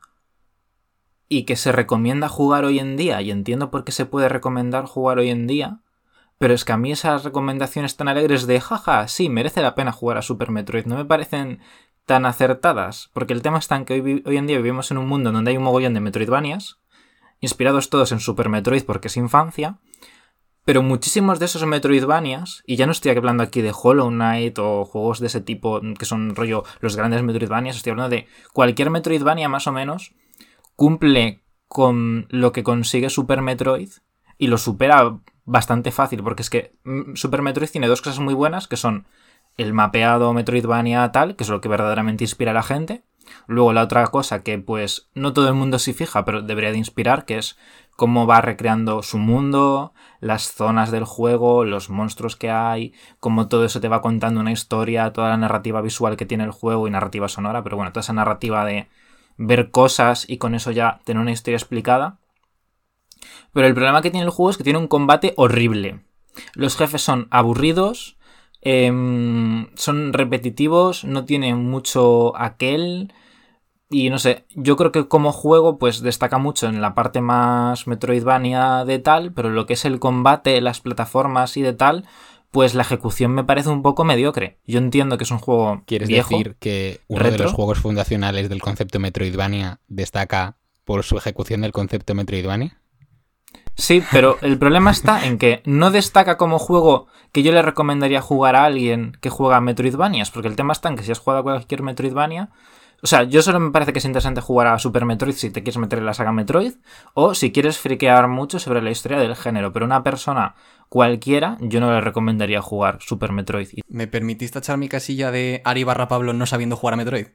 y que se recomienda jugar hoy en día, y entiendo por qué se puede recomendar jugar hoy en día, pero es que a mí esas recomendaciones tan alegres de jaja, sí, merece la pena jugar a Super Metroid, no me parecen tan acertadas, porque el tema está en que hoy, hoy en día vivimos en un mundo donde hay un mogollón de Metroidvanias, inspirados todos en Super Metroid porque es infancia, pero muchísimos de esos Metroidvanias, y ya no estoy hablando aquí de Hollow Knight o juegos de ese tipo que son rollo los grandes Metroidvanias, estoy hablando de cualquier Metroidvania más o menos, cumple con lo que consigue Super Metroid y lo supera bastante fácil, porque es que Super Metroid tiene dos cosas muy buenas, que son el mapeado Metroidvania tal, que es lo que verdaderamente inspira a la gente. Luego la otra cosa que pues no todo el mundo se fija, pero debería de inspirar, que es cómo va recreando su mundo, las zonas del juego, los monstruos que hay, cómo todo eso te va contando una historia, toda la narrativa visual que tiene el juego y narrativa sonora, pero bueno, toda esa narrativa de ver cosas y con eso ya tener una historia explicada. Pero el problema que tiene el juego es que tiene un combate horrible. Los jefes son aburridos, eh, son repetitivos, no tienen mucho aquel. Y no sé, yo creo que como juego pues destaca mucho en la parte más Metroidvania de tal, pero lo que es el combate, las plataformas y de tal, pues la ejecución me parece un poco mediocre. Yo entiendo que es un juego ¿Quieres viejo, decir que uno retro? de los juegos fundacionales del concepto Metroidvania destaca por su ejecución del concepto Metroidvania? Sí, pero el problema está en que no destaca como juego que yo le recomendaría jugar a alguien que juega Metroidvanias, porque el tema está en que si has jugado a cualquier Metroidvania... O sea, yo solo me parece que es interesante jugar a Super Metroid si te quieres meter en la saga Metroid o si quieres friquear mucho sobre la historia del género, pero una persona cualquiera yo no le recomendaría jugar Super Metroid. ¿Me permitís tachar mi casilla de Ari barra Pablo no sabiendo jugar a Metroid?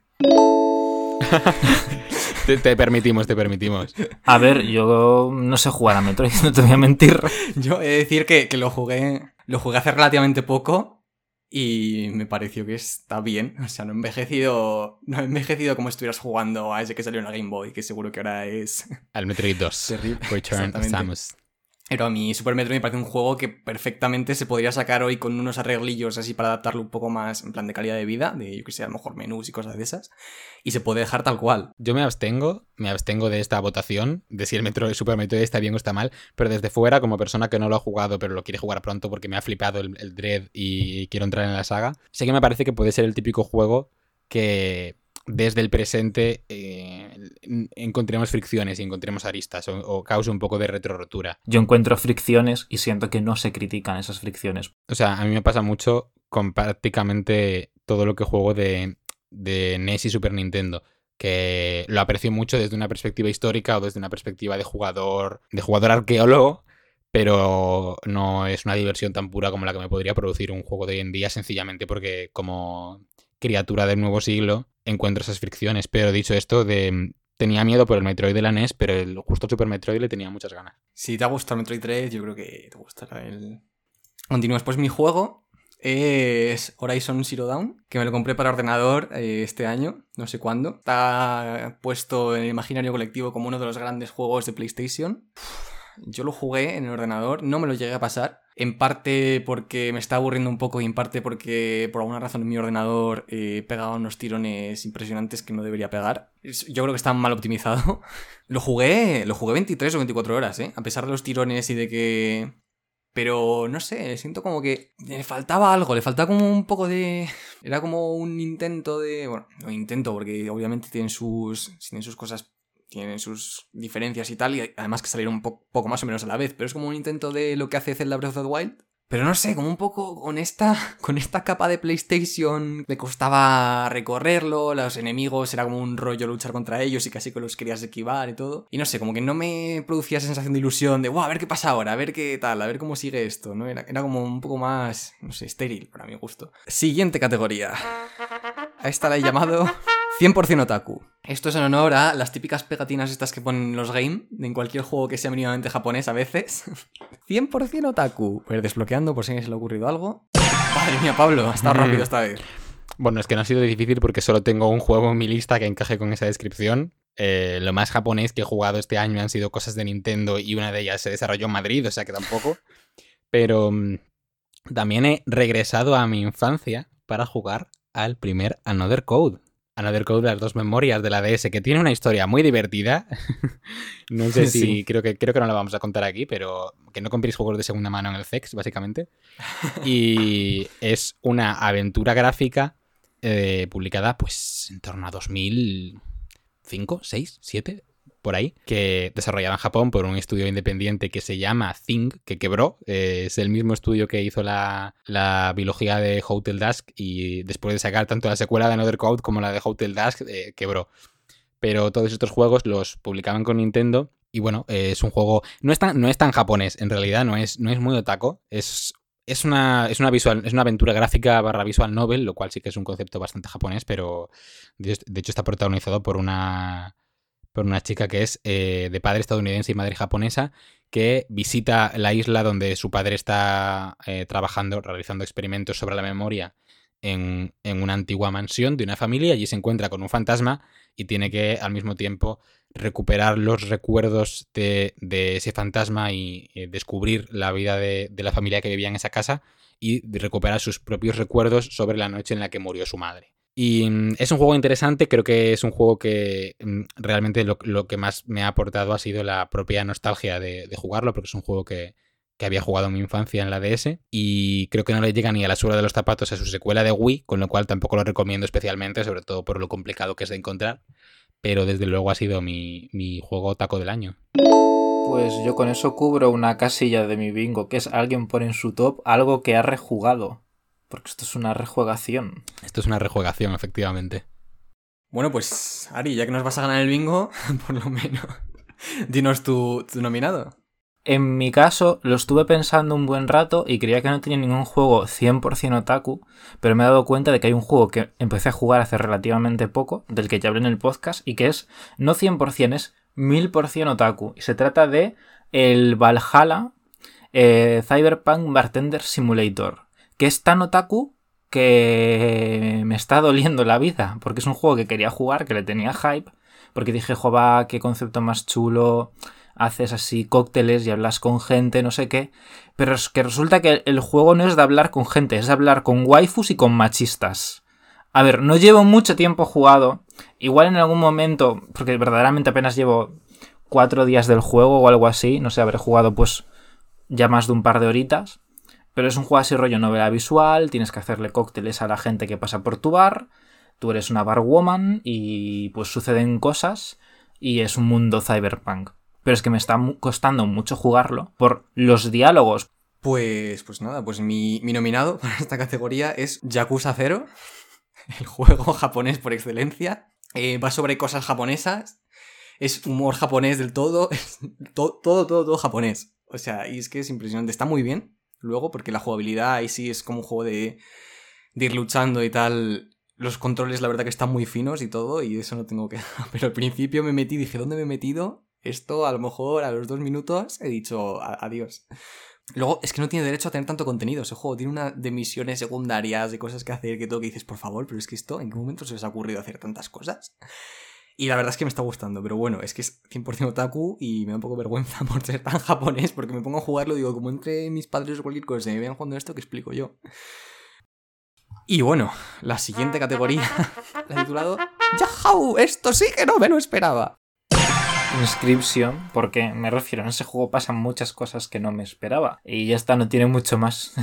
te, te permitimos, te permitimos. A ver, yo no sé jugar a Metroid, no te voy a mentir. Yo he de decir que, que lo jugué lo jugué hace relativamente poco y me pareció que está bien. O sea, no he envejecido, no he envejecido como si estuvieras jugando a ese que salió en la Game Boy, que seguro que ahora es... Al Metroid dos. Terrible. Return of Samus. Pero a mí Super Metroid me parece un juego que perfectamente se podría sacar hoy con unos arreglillos así para adaptarlo un poco más en plan de calidad de vida, de yo que sé, a lo mejor menús y cosas de esas, y se puede dejar tal cual. Yo me abstengo, me abstengo de esta votación, de si el Metroid, Super Metroid está bien o está mal, pero desde fuera, como persona que no lo ha jugado pero lo quiere jugar pronto porque me ha flipado el, el Dread y quiero entrar en la saga, sé que me parece que puede ser el típico juego que... desde el presente eh, encontremos fricciones y encontremos aristas o, o cause un poco de retrorotura. Yo encuentro fricciones y siento que no se critican esas fricciones. O sea, a mí me pasa mucho con prácticamente todo lo que juego de, de N E S y Super Nintendo, que lo aprecio mucho desde una perspectiva histórica o desde una perspectiva de jugador, de jugador arqueólogo, pero no es una diversión tan pura como la que me podría producir un juego de hoy en día, sencillamente porque como criatura del nuevo siglo encuentro esas fricciones. Pero dicho esto, de tenía miedo por el Metroid de la N E S, pero el justo Super Metroid le tenía muchas ganas. Si te ha gustado el Metroid tres, yo creo que te gustará el... Continúo. Después mi juego es Horizon Zero Dawn, que me lo compré para ordenador eh, este año, no sé cuándo. Está puesto en el imaginario colectivo como uno de los grandes juegos de PlayStation. Yo lo jugué en el ordenador, no me lo llegué a pasar. En parte porque me estaba aburriendo un poco y en parte porque por alguna razón en mi ordenador eh, pegaba unos tirones impresionantes que no debería pegar. Yo creo que está mal optimizado. Lo jugué, lo jugué veintitrés o veinticuatro horas, ¿eh? A pesar de los tirones y de que... Pero no sé, siento como que le faltaba algo, le faltaba como un poco de... Era como un intento de... Bueno, no intento porque obviamente tienen sus, tienen sus cosas... Tienen sus diferencias y tal, y además que salieron un po- poco más o menos a la vez, pero es como un intento de lo que hace Zelda Breath of the Wild. Pero no sé, como un poco con esta, con esta capa de PlayStation me costaba recorrerlo, los enemigos era como un rollo luchar contra ellos y casi que los querías esquivar y todo. Y no sé, como que no me producía esa sensación de ilusión de, wow, a ver qué pasa ahora, a ver qué tal, a ver cómo sigue esto, ¿no? Era, era como un poco más, no sé, estéril para mi gusto. Siguiente categoría. A esta la he llamado... cien por ciento otaku. Esto es en honor a las típicas pegatinas estas que ponen los game en cualquier juego que sea mínimamente japonés a veces. cien por ciento otaku. Pues desbloqueando por si a alguien se le ha ocurrido algo. Madre mía, Pablo, ha estado rápido esta vez. Bueno, es que no ha sido difícil porque solo tengo un juego en mi lista que encaje con esa descripción. Eh, lo más japonés que he jugado este año han sido cosas de Nintendo y una de ellas se desarrolló en Madrid, o sea que tampoco. Pero um, también he regresado a mi infancia para jugar al primer Another Code. Another Code, las dos memorias de la D S, que tiene una historia muy divertida. No sé si... Sí. Creo que, creo que no la vamos a contar aquí, pero que no compréis juegos de segunda mano en el C E X, básicamente. Y es una aventura gráfica eh, publicada pues en torno a dos mil cinco, seis, siete... por ahí, que desarrollada en Japón por un estudio independiente que se llama Thing, que quebró. Eh, es el mismo estudio que hizo la, la biología de Hotel Dusk y después de sacar tanto la secuela de Another Code como la de Hotel Dusk, eh, quebró. Pero todos estos juegos los publicaban con Nintendo y bueno, eh, es un juego... No es tan, no es tan japonés, en realidad, no es, no es muy otaku, es... Es una, es, una visual, es una aventura gráfica barra visual novel, lo cual sí que es un concepto bastante japonés, pero de hecho está protagonizado por una... por una chica que es eh, de padre estadounidense y madre japonesa, que visita la isla donde su padre está eh, trabajando, realizando experimentos sobre la memoria en, en una antigua mansión de una familia. Allí se encuentra con un fantasma y tiene que al mismo tiempo recuperar los recuerdos de, de ese fantasma y eh, descubrir la vida de, de la familia que vivía en esa casa y recuperar sus propios recuerdos sobre la noche en la que murió su madre. Y mm, es un juego interesante, creo que es un juego que mm, realmente lo, lo que más me ha aportado ha sido la propia nostalgia de, de jugarlo, porque es un juego que, que había jugado en mi infancia en la D S y creo que no le llega ni a la suela de los zapatos a su secuela de Wii, con lo cual tampoco lo recomiendo especialmente, sobre todo por lo complicado que es de encontrar, pero desde luego ha sido mi, mi juego taco del año. Pues yo con eso cubro una casilla de mi bingo, que es alguien pone en su top algo que ha rejugado. Porque esto es una rejuegación. Esto es una rejuegación, efectivamente. Bueno, pues, Ari, ya que nos vas a ganar el bingo, por lo menos, dinos tu, tu nominado. En mi caso, lo estuve pensando un buen rato y creía que no tenía ningún juego cien por ciento otaku, pero me he dado cuenta de que hay un juego que empecé a jugar hace relativamente poco, del que ya hablé en el podcast, y que es no cien por ciento, es mil por ciento otaku. Y se trata de el Valhalla eh, Cyberpunk Bartender Simulator, que es tan otaku que me está doliendo la vida, porque es un juego que quería jugar, que le tenía hype, porque dije, jova, qué concepto más chulo, haces así cócteles y hablas con gente, no sé qué, pero es que resulta que el juego no es de hablar con gente, es de hablar con waifus y con machistas. A ver, no llevo mucho tiempo jugado, igual en algún momento, porque verdaderamente apenas llevo cuatro días del juego o algo así, no sé, habré jugado pues ya más de un par de horitas, pero es un juego así rollo novela visual, tienes que hacerle cócteles a la gente que pasa por tu bar, tú eres una barwoman y pues suceden cosas y es un mundo cyberpunk. Pero es que me está costando mucho jugarlo por los diálogos. Pues, pues nada, pues mi, mi nominado para esta categoría es Yakuza Zero, el juego japonés por excelencia. Eh, va sobre cosas japonesas, es humor japonés del todo, es todo, todo, todo, todo japonés. O sea, y es que es impresionante, está muy bien luego, porque la jugabilidad ahí sí es como un juego de, de ir luchando y tal. Los controles la verdad que están muy finos y todo, y eso no tengo que... Pero al principio me metí, dije, ¿dónde me he metido? Esto a lo mejor a los dos minutos he dicho adiós. Luego, es que no tiene derecho a tener tanto contenido ese juego. Tiene una de misiones secundarias, de cosas que hacer, que todo, que dices, por favor, pero es que esto, ¿en qué momento se les ha ocurrido hacer tantas cosas? Y la verdad es que me está gustando, pero bueno, es que es cien por ciento otaku y me da un poco vergüenza por ser tan japonés, porque me pongo a jugarlo y digo, como entre mis padres o cualquier cosa y me vean jugando esto, ¿qué explico yo? Y bueno, la siguiente categoría la he titulado ¡Yahoo! ¡Esto sí que no me lo esperaba! Inscription, porque me refiero, en ese juego pasan muchas cosas que no me esperaba. Y ya está, no tiene mucho más.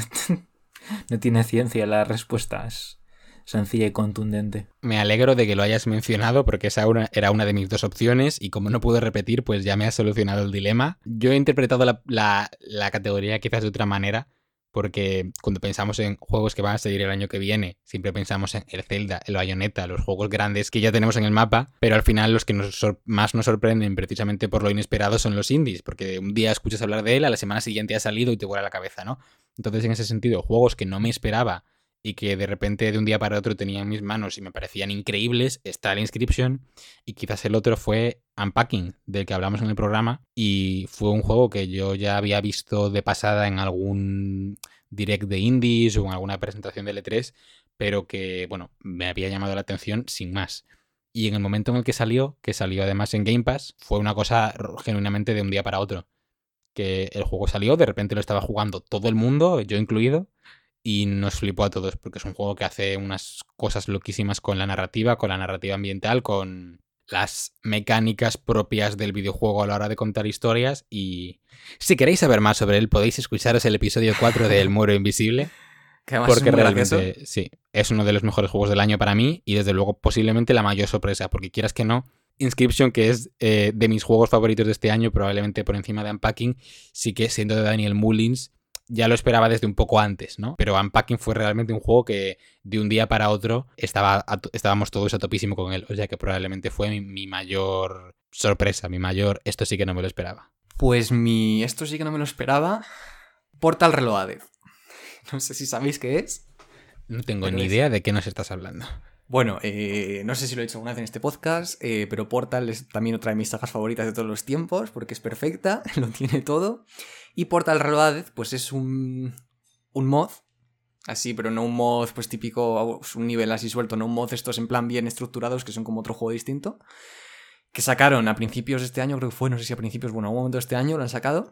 No tiene ciencia la respuesta, es sencilla y contundente. Me alegro de que lo hayas mencionado porque esa era una de mis dos opciones y como no pude repetir, pues ya me has solucionado el dilema. Yo he interpretado la, la, la categoría quizás de otra manera, porque cuando pensamos en juegos que van a salir el año que viene, siempre pensamos en el Zelda, el Bayonetta, los juegos grandes que ya tenemos en el mapa, pero al final los que nos sor- más nos sorprenden precisamente por lo inesperado son los indies, porque un día escuchas hablar de él, a la semana siguiente ha salido y te vuela la cabeza, ¿no? Entonces, en ese sentido, juegos que no me esperaba y que de repente de un día para otro tenía en mis manos y me parecían increíbles, está el Inscription, y quizás el otro fue Unpacking, del que hablamos en el programa, y fue un juego que yo ya había visto de pasada en algún direct de indies o en alguna presentación de L tres, pero que, bueno, me había llamado la atención sin más. Y en el momento en el que salió, que salió además en Game Pass, fue una cosa genuinamente de un día para otro. Que el juego salió, de repente lo estaba jugando todo el mundo, yo incluido, y nos flipó a todos, porque es un juego que hace unas cosas loquísimas con la narrativa, con la narrativa ambiental, con las mecánicas propias del videojuego a la hora de contar historias. Y si queréis saber más sobre él, podéis escucharos el episodio cuatro de El Muro Invisible, Que además porque es muy realmente gracioso. sí, es uno de los mejores juegos del año para mí y desde luego posiblemente la mayor sorpresa, porque quieras que no, Inscription, que es eh, de mis juegos favoritos de este año, probablemente por encima de Unpacking, sí que siendo de Daniel Mullins, ya lo esperaba desde un poco antes, ¿no? Pero Unpacking fue realmente un juego que de un día para otro estaba a, estábamos todos a topísimo con él, o sea que probablemente fue mi, mi mayor sorpresa, mi mayor, esto sí que no me lo esperaba. Pues mi... esto sí que no me lo esperaba. Portal Reloaded. No sé si sabéis qué es. No tengo Pero ni es- idea de qué nos estás hablando. Bueno, eh, no sé si lo he dicho alguna vez en este podcast, eh, pero Portal es también otra de mis sagas favoritas de todos los tiempos, porque es perfecta, lo tiene todo. Y Portal Reloaded, pues es un, un mod, así, pero no un mod pues típico, un nivel así suelto, no un mod estos en plan bien estructurados, que son como otro juego distinto, que sacaron a principios de este año, creo que fue, no sé si a principios, bueno, a un momento de este año lo han sacado.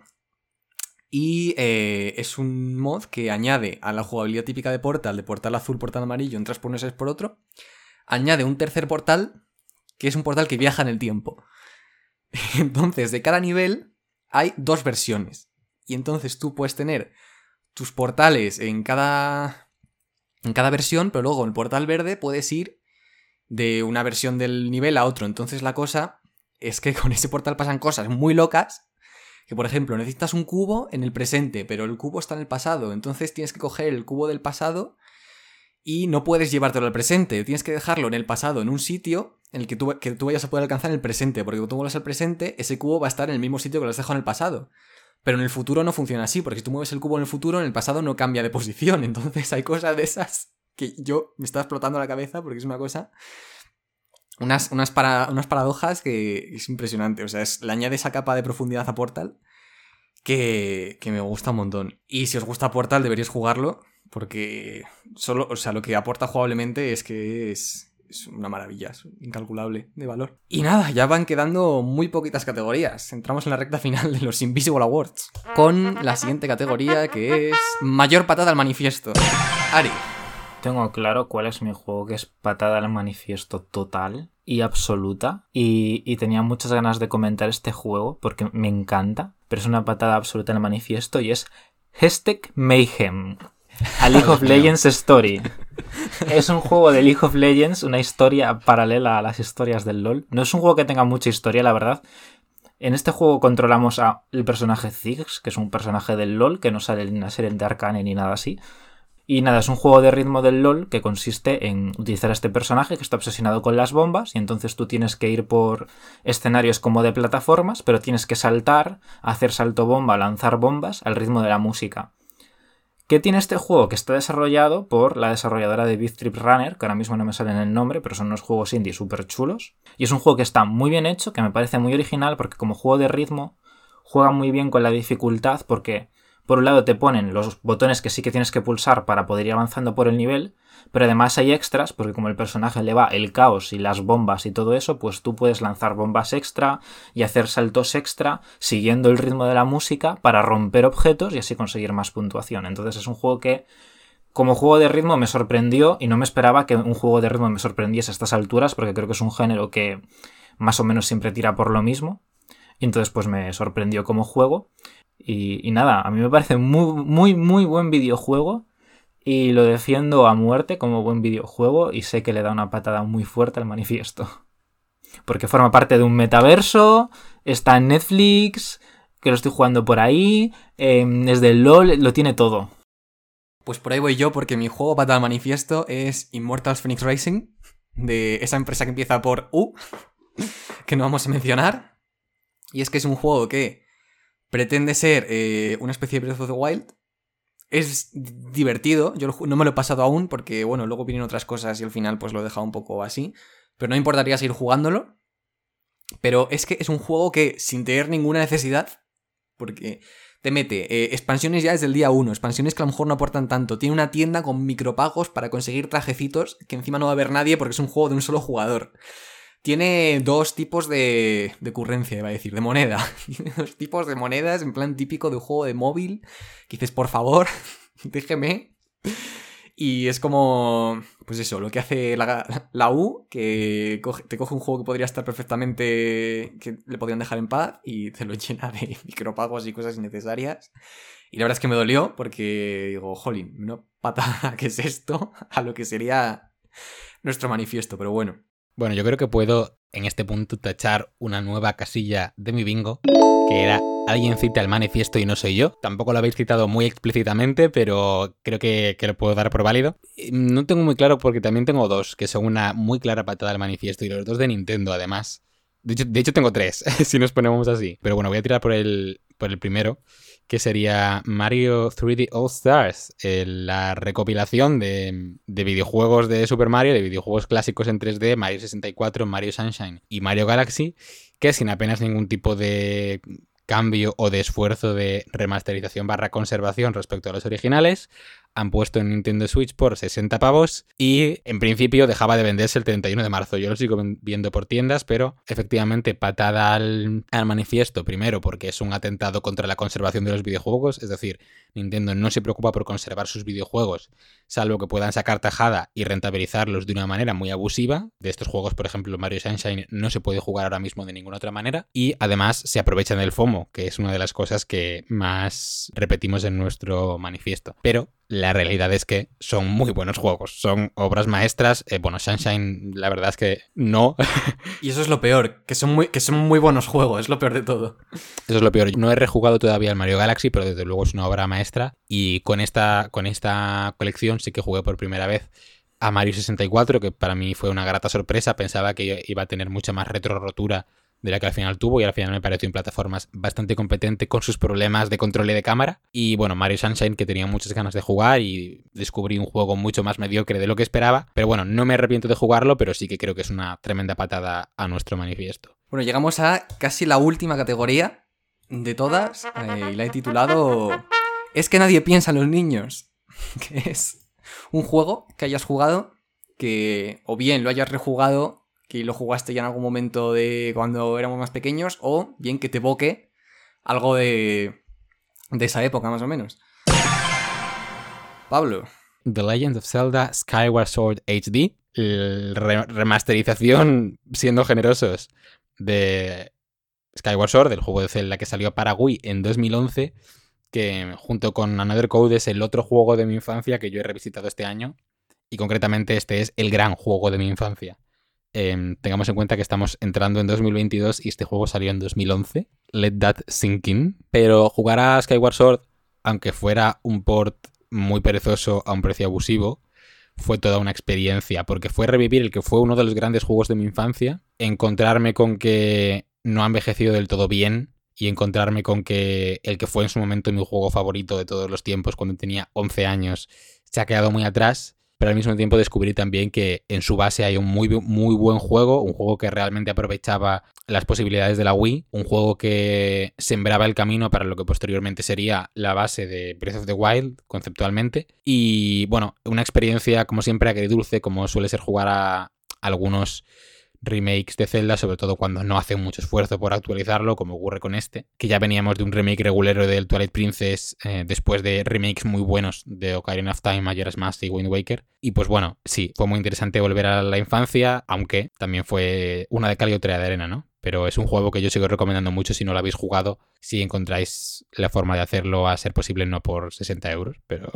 Y eh, es un mod que añade a la jugabilidad típica de Portal, de Portal azul, Portal amarillo, entras por uno y sales por otro, añade un tercer portal, que es un portal que viaja en el tiempo. Entonces, de cada nivel hay dos versiones. Y entonces tú puedes tener tus portales en cada, en cada versión, pero luego en el portal verde puedes ir de una versión del nivel a otro. Entonces la cosa es que con ese portal pasan cosas muy locas, que por ejemplo necesitas un cubo en el presente, pero el cubo está en el pasado. Entonces tienes que coger el cubo del pasado y no puedes llevártelo al presente. Tienes que dejarlo en el pasado, en un sitio en el que tú, que tú vayas a poder alcanzar en el presente, porque cuando tú vuelvas al presente, ese cubo va a estar en el mismo sitio que lo has dejado en el pasado. Pero en el futuro no funciona así, porque si tú mueves el cubo en el futuro, en el pasado no cambia de posición. Entonces hay cosas de esas que yo me está explotando la cabeza, porque es una cosa... Unas, unas, para, unas paradojas que es impresionante. O sea, es, le añade esa capa de profundidad a Portal que, que me gusta un montón. Y si os gusta Portal, deberíais jugarlo, porque solo, o sea, lo que aporta jugablemente es que es... Es una maravilla, es incalculable de valor. Y nada, ya van quedando muy poquitas categorías. Entramos en la recta final de los Invisible Awards, con la siguiente categoría, que es Mayor Patada al Manifiesto. Ari. Tengo claro cuál es mi juego, que es patada al manifiesto total y absoluta. Y, y tenía muchas ganas de comentar este juego porque me encanta, pero es una patada absoluta al manifiesto y es Hashtag Mayhem. A League of Legends Story. Es un juego de League of Legends, una historia paralela a las historias del LoL. No es un juego que tenga mucha historia, la verdad. En este juego controlamos al personaje Ziggs, que es un personaje del LoL, que no sale en una serie de Arcane ni nada así. Y nada, es un juego de ritmo del LoL que consiste en utilizar a este personaje que está obsesionado con las bombas, y entonces tú tienes que ir por escenarios como de plataformas, pero tienes que saltar, hacer salto bomba, lanzar bombas al ritmo de la música. ¿Qué tiene este juego? Que está desarrollado por la desarrolladora de Beat Trip Runner, que ahora mismo no me sale en el nombre, pero son unos juegos indie súper chulos. Y es un juego que está muy bien hecho, que me parece muy original, porque como juego de ritmo juega muy bien con la dificultad, porque por un lado te ponen los botones que sí que tienes que pulsar para poder ir avanzando por el nivel, pero además hay extras, porque como el personaje le va el caos y las bombas y todo eso, pues tú puedes lanzar bombas extra y hacer saltos extra siguiendo el ritmo de la música para romper objetos y así conseguir más puntuación. Entonces es un juego que, como juego de ritmo, me sorprendió y no me esperaba que un juego de ritmo me sorprendiese a estas alturas, porque creo que es un género que más o menos siempre tira por lo mismo. Y entonces pues me sorprendió como juego. Y, y nada, a mí me parece muy, muy, muy buen videojuego. Y lo defiendo a muerte como buen videojuego y sé que le da una patada muy fuerte al manifiesto. Porque forma parte de un metaverso, está en Netflix, que lo estoy jugando por ahí, eh, es del LoL, lo tiene todo. Pues por ahí voy yo, porque mi juego patada al manifiesto es Immortals Phoenix Rising, de esa empresa que empieza por U, que no vamos a mencionar. Y es que es un juego que pretende ser eh, una especie de Breath of the Wild. Es divertido, yo no me lo he pasado aún porque, bueno, luego vienen otras cosas y al final pues lo he dejado un poco así. Pero no me importaría seguir jugándolo. Pero es que es un juego que, sin tener ninguna necesidad, porque te mete eh, expansiones ya desde el día uno, expansiones que a lo mejor no aportan tanto. Tiene una tienda con micropagos para conseguir trajecitos que encima no va a haber nadie porque es un juego de un solo jugador. Tiene dos tipos de, de currencia, iba a decir, de moneda. Tiene dos tipos de monedas, en plan típico de un juego de móvil, que dices, por favor, déjeme. Y es como, pues eso, lo que hace la, la U, que coge, te coge un juego que podría estar perfectamente, que le podrían dejar en paz, y te lo llena de micropagos y cosas innecesarias. Y la verdad es que me dolió, porque digo, jolín, una patada, ¿qué es esto? A lo que sería nuestro manifiesto, pero bueno. Bueno, yo creo que puedo en este punto tachar una nueva casilla de mi bingo, que era alguien cita el manifiesto y no soy yo. Tampoco lo habéis citado muy explícitamente, pero creo que, que lo puedo dar por válido. No tengo muy claro porque también tengo dos, que son una muy clara patada del manifiesto y los dos de Nintendo, además. De hecho, de hecho tengo tres, si nos ponemos así. Pero bueno, voy a tirar por el, por el primero, que sería Mario tres D All Stars, eh, la recopilación de, de videojuegos de Super Mario, de videojuegos clásicos en tres D, Mario sesenta y cuatro, Mario Sunshine y Mario Galaxy, que sin apenas ningún tipo de cambio o de esfuerzo de remasterización barra conservación respecto a los originales, han puesto en Nintendo Switch por sesenta pavos y en principio dejaba de venderse el treinta y uno de marzo. Yo lo sigo viendo por tiendas, pero efectivamente patada al, al manifiesto, primero porque es un atentado contra la conservación de los videojuegos, es decir, Nintendo no se preocupa por conservar sus videojuegos, salvo que puedan sacar tajada y rentabilizarlos de una manera muy abusiva. De estos juegos, por ejemplo, Mario Sunshine no se puede jugar ahora mismo de ninguna otra manera, y además se aprovechan del FOMO, que es una de las cosas que más repetimos en nuestro manifiesto. Pero la realidad es que son muy buenos juegos, son obras maestras. Eh, bueno, Sunshine, la verdad es que no. Y eso es lo peor, que son, muy, que son muy buenos juegos, es lo peor de todo. Eso es lo peor. No he rejugado todavía el Mario Galaxy, pero desde luego es una obra maestra. Y con esta, con esta colección sí que jugué por primera vez a Mario sesenta y cuatro, que para mí fue una grata sorpresa. Pensaba que iba a tener mucha más retro-rotura de la que al final tuvo, y al final me pareció en plataformas bastante competente con sus problemas de control y de cámara. Y bueno, Mario Sunshine, que tenía muchas ganas de jugar, y descubrí un juego mucho más mediocre de lo que esperaba. Pero bueno, no me arrepiento de jugarlo, pero sí que creo que es una tremenda patada a nuestro manifiesto. Bueno, llegamos a casi la última categoría de todas, eh, y la he titulado Es que nadie piensa en los niños, que es un juego que hayas jugado, que o bien lo hayas rejugado, que lo jugaste ya en algún momento de cuando éramos más pequeños, o bien que te evoque algo de, de esa época, más o menos. Pablo. The Legend of Zelda Skyward Sword H D, re- remasterización, siendo generosos, de Skyward Sword, del juego de Zelda que salió para Wii en dos mil once, que junto con Another Code es el otro juego de mi infancia que yo he revisitado este año, y concretamente este es el gran juego de mi infancia. Eh, tengamos en cuenta que estamos entrando en dos mil veintidós y este juego salió en dos mil once. Let that sink in. Pero jugar a Skyward Sword, aunque fuera un port muy perezoso a un precio abusivo, fue toda una experiencia, porque fue revivir el que fue uno de los grandes juegos de mi infancia, encontrarme con que no ha envejecido del todo bien, y encontrarme con que el que fue en su momento mi juego favorito de todos los tiempos cuando tenía once años se ha quedado muy atrás. Pero al mismo tiempo descubrí también que en su base hay un muy, muy buen juego, un juego que realmente aprovechaba las posibilidades de la Wii, un juego que sembraba el camino para lo que posteriormente sería la base de Breath of the Wild, conceptualmente. Y bueno, una experiencia como siempre agridulce, como suele ser jugar a algunos remakes de Zelda, sobre todo cuando no hacen mucho esfuerzo por actualizarlo, como ocurre con este, que ya veníamos de un remake regulero del Twilight Princess, eh, después de remakes muy buenos de Ocarina of Time, Majora's Mask y Wind Waker. Y pues bueno, sí, fue muy interesante volver a la infancia, aunque también fue una de cal y otra de arena, ¿no? Pero es un juego que yo sigo recomendando mucho si no lo habéis jugado, si encontráis la forma de hacerlo a ser posible, no por sesenta euros, pero...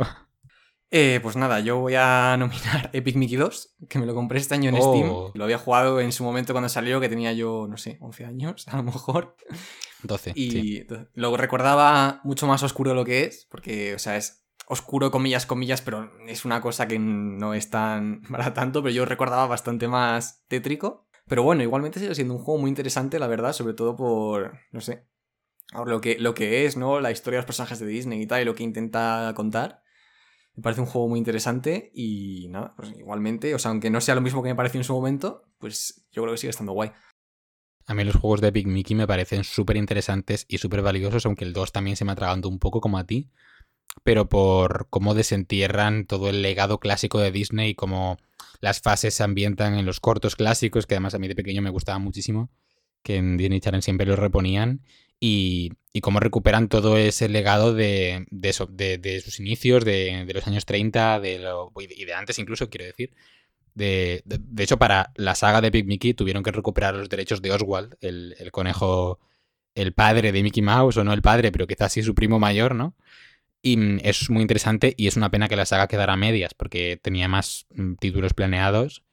Eh, pues nada, yo voy a nominar Epic Mickey dos, que me lo compré este año en Oh. Steam. Lo había jugado en su momento cuando salió, que tenía yo, no sé, once años, a lo mejor. doce, Y sí. lo recordaba mucho más oscuro de lo que es, porque, o sea, es oscuro, comillas, comillas, pero es una cosa que no es tan para tanto, pero yo recordaba bastante más tétrico. Pero bueno, igualmente sigue siendo un juego muy interesante, la verdad, sobre todo por, no sé, ahora lo que, lo que es, ¿no? La historia de los personajes de Disney y tal, y lo que intenta contar. Me parece un juego muy interesante y nada, pues igualmente, o sea, aunque no sea lo mismo que me pareció en su momento, pues yo creo que sigue estando guay. A mí los juegos de Epic Mickey me parecen súper interesantes y súper valiosos, aunque el dos también se me atragantó un poco como a ti, pero por cómo desentierran todo el legado clásico de Disney y cómo las fases se ambientan en los cortos clásicos, que además a mí de pequeño me gustaban muchísimo, que en Disney Channel siempre los reponían, y, y cómo recuperan todo ese legado de, de, eso, de, de sus inicios, de, de los años treinta, de lo, y de antes incluso, quiero decir. De, de, de hecho, para la saga de Epic Mickey tuvieron que recuperar los derechos de Oswald, el, el conejo, el padre de Mickey Mouse, o no el padre, pero quizás sí su primo mayor, ¿no? Y es muy interesante, y es una pena que la saga quedara a medias, porque tenía más mm, títulos planeados,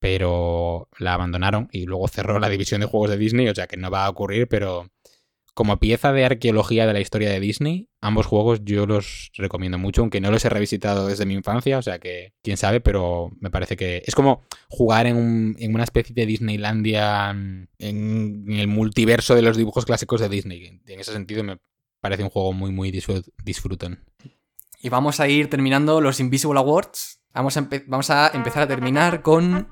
pero la abandonaron y luego cerró la división de juegos de Disney, o sea que no va a ocurrir, pero como pieza de arqueología de la historia de Disney, ambos juegos yo los recomiendo mucho, aunque no los he revisitado desde mi infancia, o sea que quién sabe, pero me parece que es como jugar en, un, en una especie de Disneylandia, en, en el multiverso de los dibujos clásicos de Disney. En ese sentido me parece un juego muy, muy disfrut- disfrutón. Y vamos a ir terminando los Invisible Awards. Vamos a, empe- vamos a empezar a terminar con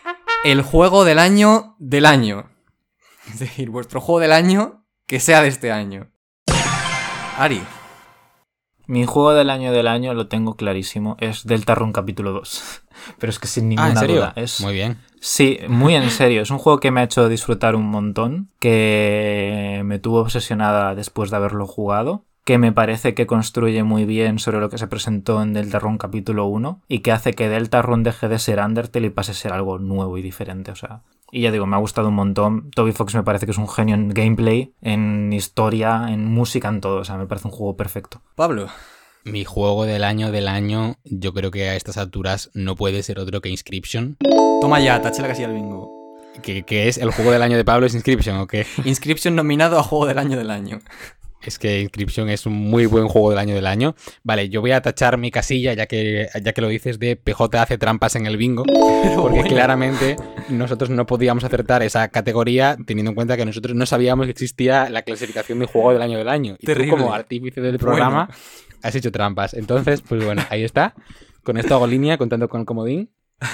el juego del año del año. Es decir, vuestro juego del año que sea de este año. Ari. Mi juego del año del año lo tengo clarísimo, es Deltarune capítulo dos. Pero es que sin ninguna ah, ¿en serio? duda. Es... Muy bien. Sí, muy en serio. Es un juego que me ha hecho disfrutar un montón, que me tuvo obsesionada después de haberlo jugado, que me parece que construye muy bien sobre lo que se presentó en Deltarune capítulo uno y que hace que Deltarune deje de ser Undertale y pase a ser algo nuevo y diferente. O sea, y ya digo, me ha gustado un montón. Toby Fox me parece que es un genio en gameplay, en historia, en música, en todo. O sea, me parece un juego perfecto. Pablo. Mi juego del año del año, yo creo que a estas alturas no puede ser otro que Inscription. Toma ya, taché la casilla del bingo. ¿Qué, qué es? ¿El juego del año de Pablo es Inscription o qué? Inscription nominado a juego del año del año. Es que Inscription es un muy buen juego del año del año. Vale, yo voy a tachar mi casilla, ya que, ya que lo dices, de P J hace trampas en el bingo. Pero porque bueno. Claramente nosotros no podíamos acertar esa categoría teniendo en cuenta que nosotros no sabíamos que existía la clasificación de juego del año del año. Y Terrible. tú, como artífice del programa, Bueno. has hecho trampas. Entonces, pues bueno, ahí está. Con esto hago línea, contando con el comodín.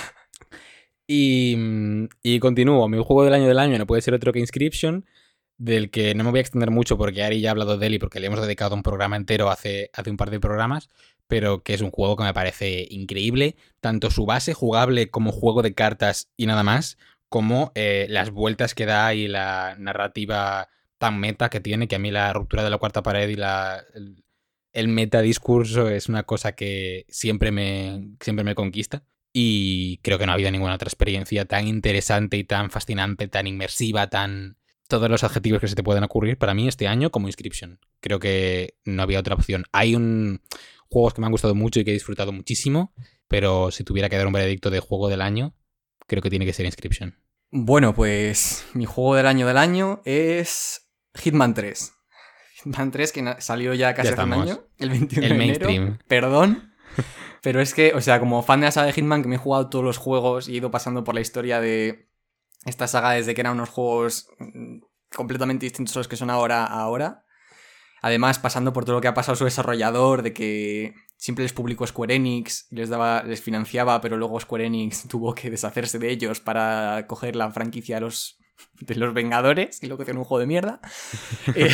Y, y continúo. Mi juego del año del año no puede ser otro que Inscription, del que no me voy a extender mucho porque Ari ya ha hablado de él y porque le hemos dedicado un programa entero hace, hace un par de programas, pero que es un juego que me parece increíble, tanto su base jugable como juego de cartas y nada más, como eh, las vueltas que da y la narrativa tan meta que tiene, que a mí la ruptura de la cuarta pared y la, el, el metadiscurso es una cosa que siempre me, siempre me conquista. Y creo que no ha habido ninguna otra experiencia tan interesante y tan fascinante, tan inmersiva, tan... todos los adjetivos que se te pueden ocurrir para mí este año como Inscription. Creo que no había otra opción. Hay un juegos que me han gustado mucho y que he disfrutado muchísimo, pero si tuviera que dar un veredicto de juego del año, creo que tiene que ser Inscription. Bueno, pues mi juego del año del año es Hitman tres. Hitman tres que salió ya casi Ya hace un estamos. año, el veintiuno El de mainstream. enero. Perdón. Pero es que, o sea, como fan de la saga de Hitman, que me he jugado todos los juegos y he ido pasando por la historia de esta saga desde que eran unos juegos completamente distintos a los que son ahora a ahora. Además, pasando por todo lo que ha pasado su desarrollador, de que siempre les publicó Square Enix, les daba, les financiaba, pero luego Square Enix tuvo que deshacerse de ellos para coger la franquicia de los, de los Vengadores y luego hicieron un juego de mierda. eh,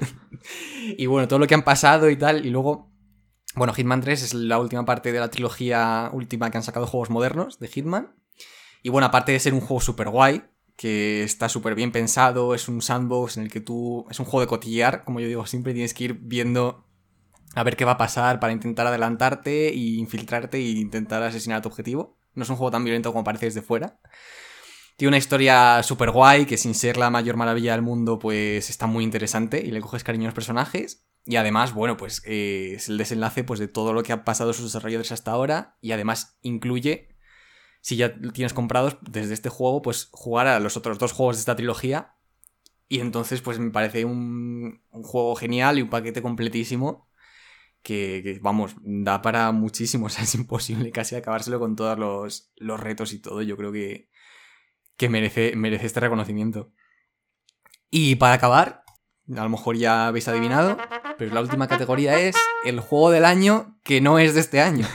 y bueno, todo lo que han pasado y tal, y luego... Bueno, Hitman tres es la última parte de la trilogía última que han sacado juegos modernos de Hitman. Y bueno, aparte de ser un juego súper guay, que está súper bien pensado, es un sandbox en el que tú... Es un juego de cotillear, como yo digo, siempre tienes que ir viendo a ver qué va a pasar para intentar adelantarte e infiltrarte e intentar asesinar a tu objetivo. No es un juego tan violento como parece desde fuera. Tiene una historia súper guay, que sin ser la mayor maravilla del mundo, pues está muy interesante y le coges cariño a los personajes. Y además, bueno, pues eh, es el desenlace pues, de todo lo que han pasado sus desarrolladores hasta ahora. Y además incluye, si ya lo tienes comprados desde este juego, pues jugar a los otros dos juegos de esta trilogía. Y entonces, pues me parece un, un juego genial y un paquete completísimo que, que, vamos, da para muchísimo. O sea, es imposible casi acabárselo con todos los, los retos y todo. Yo creo que, que merece, merece este reconocimiento. Y para acabar, a lo mejor ya habéis adivinado, pero la última categoría es el juego del año que no es de este año.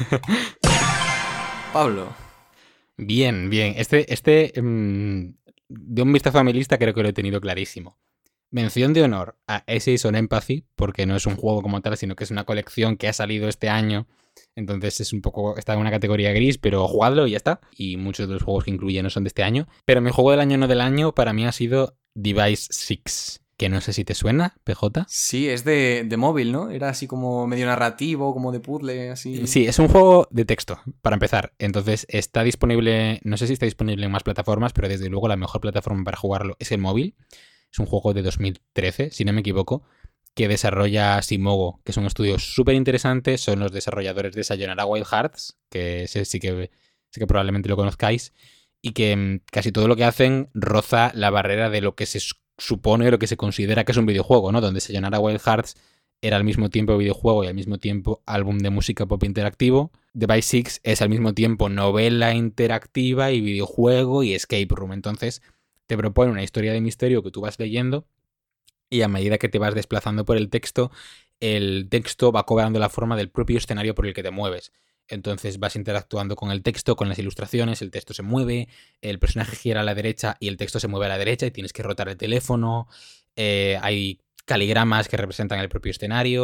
Pablo. Bien, bien. Este, este mmm, de un vistazo a mi lista creo que lo he tenido clarísimo. Mención de honor a Essays on Empathy, porque no es un juego como tal, sino que es una colección que ha salido este año. Entonces es un poco, está en una categoría gris, pero jugadlo y ya está. Y muchos de los juegos que incluye no son de este año. Pero mi juego del año no del año para mí ha sido Device seis. Que no sé si te suena, P J. Sí, es de, de móvil, ¿no? Era así como medio narrativo, como de puzzle, así. Sí, es un juego de texto, para empezar. Entonces está disponible, no sé si está disponible en más plataformas, pero desde luego la mejor plataforma para jugarlo es el móvil. Es un juego de dos mil trece, si no me equivoco, que desarrolla Simogo, que es un estudio súper interesante. Son los desarrolladores de Sayonara Wild Hearts, que sé, sí que, sí que probablemente lo conozcáis, y que casi todo lo que hacen roza la barrera de lo que se supone, lo que se considera que es un videojuego, ¿no? Donde Sayonara Wild Hearts era al mismo tiempo videojuego y al mismo tiempo álbum de música pop interactivo. Device seis es al mismo tiempo novela interactiva y videojuego y escape room. Entonces te propone una historia de misterio que tú vas leyendo y a medida que te vas desplazando por el texto, el texto va cobrando la forma del propio escenario por el que te mueves. Entonces vas interactuando con el texto, con las ilustraciones, el texto se mueve, el personaje gira a la derecha y el texto se mueve a la derecha y tienes que rotar el teléfono, eh, hay caligramas que representan el propio escenario,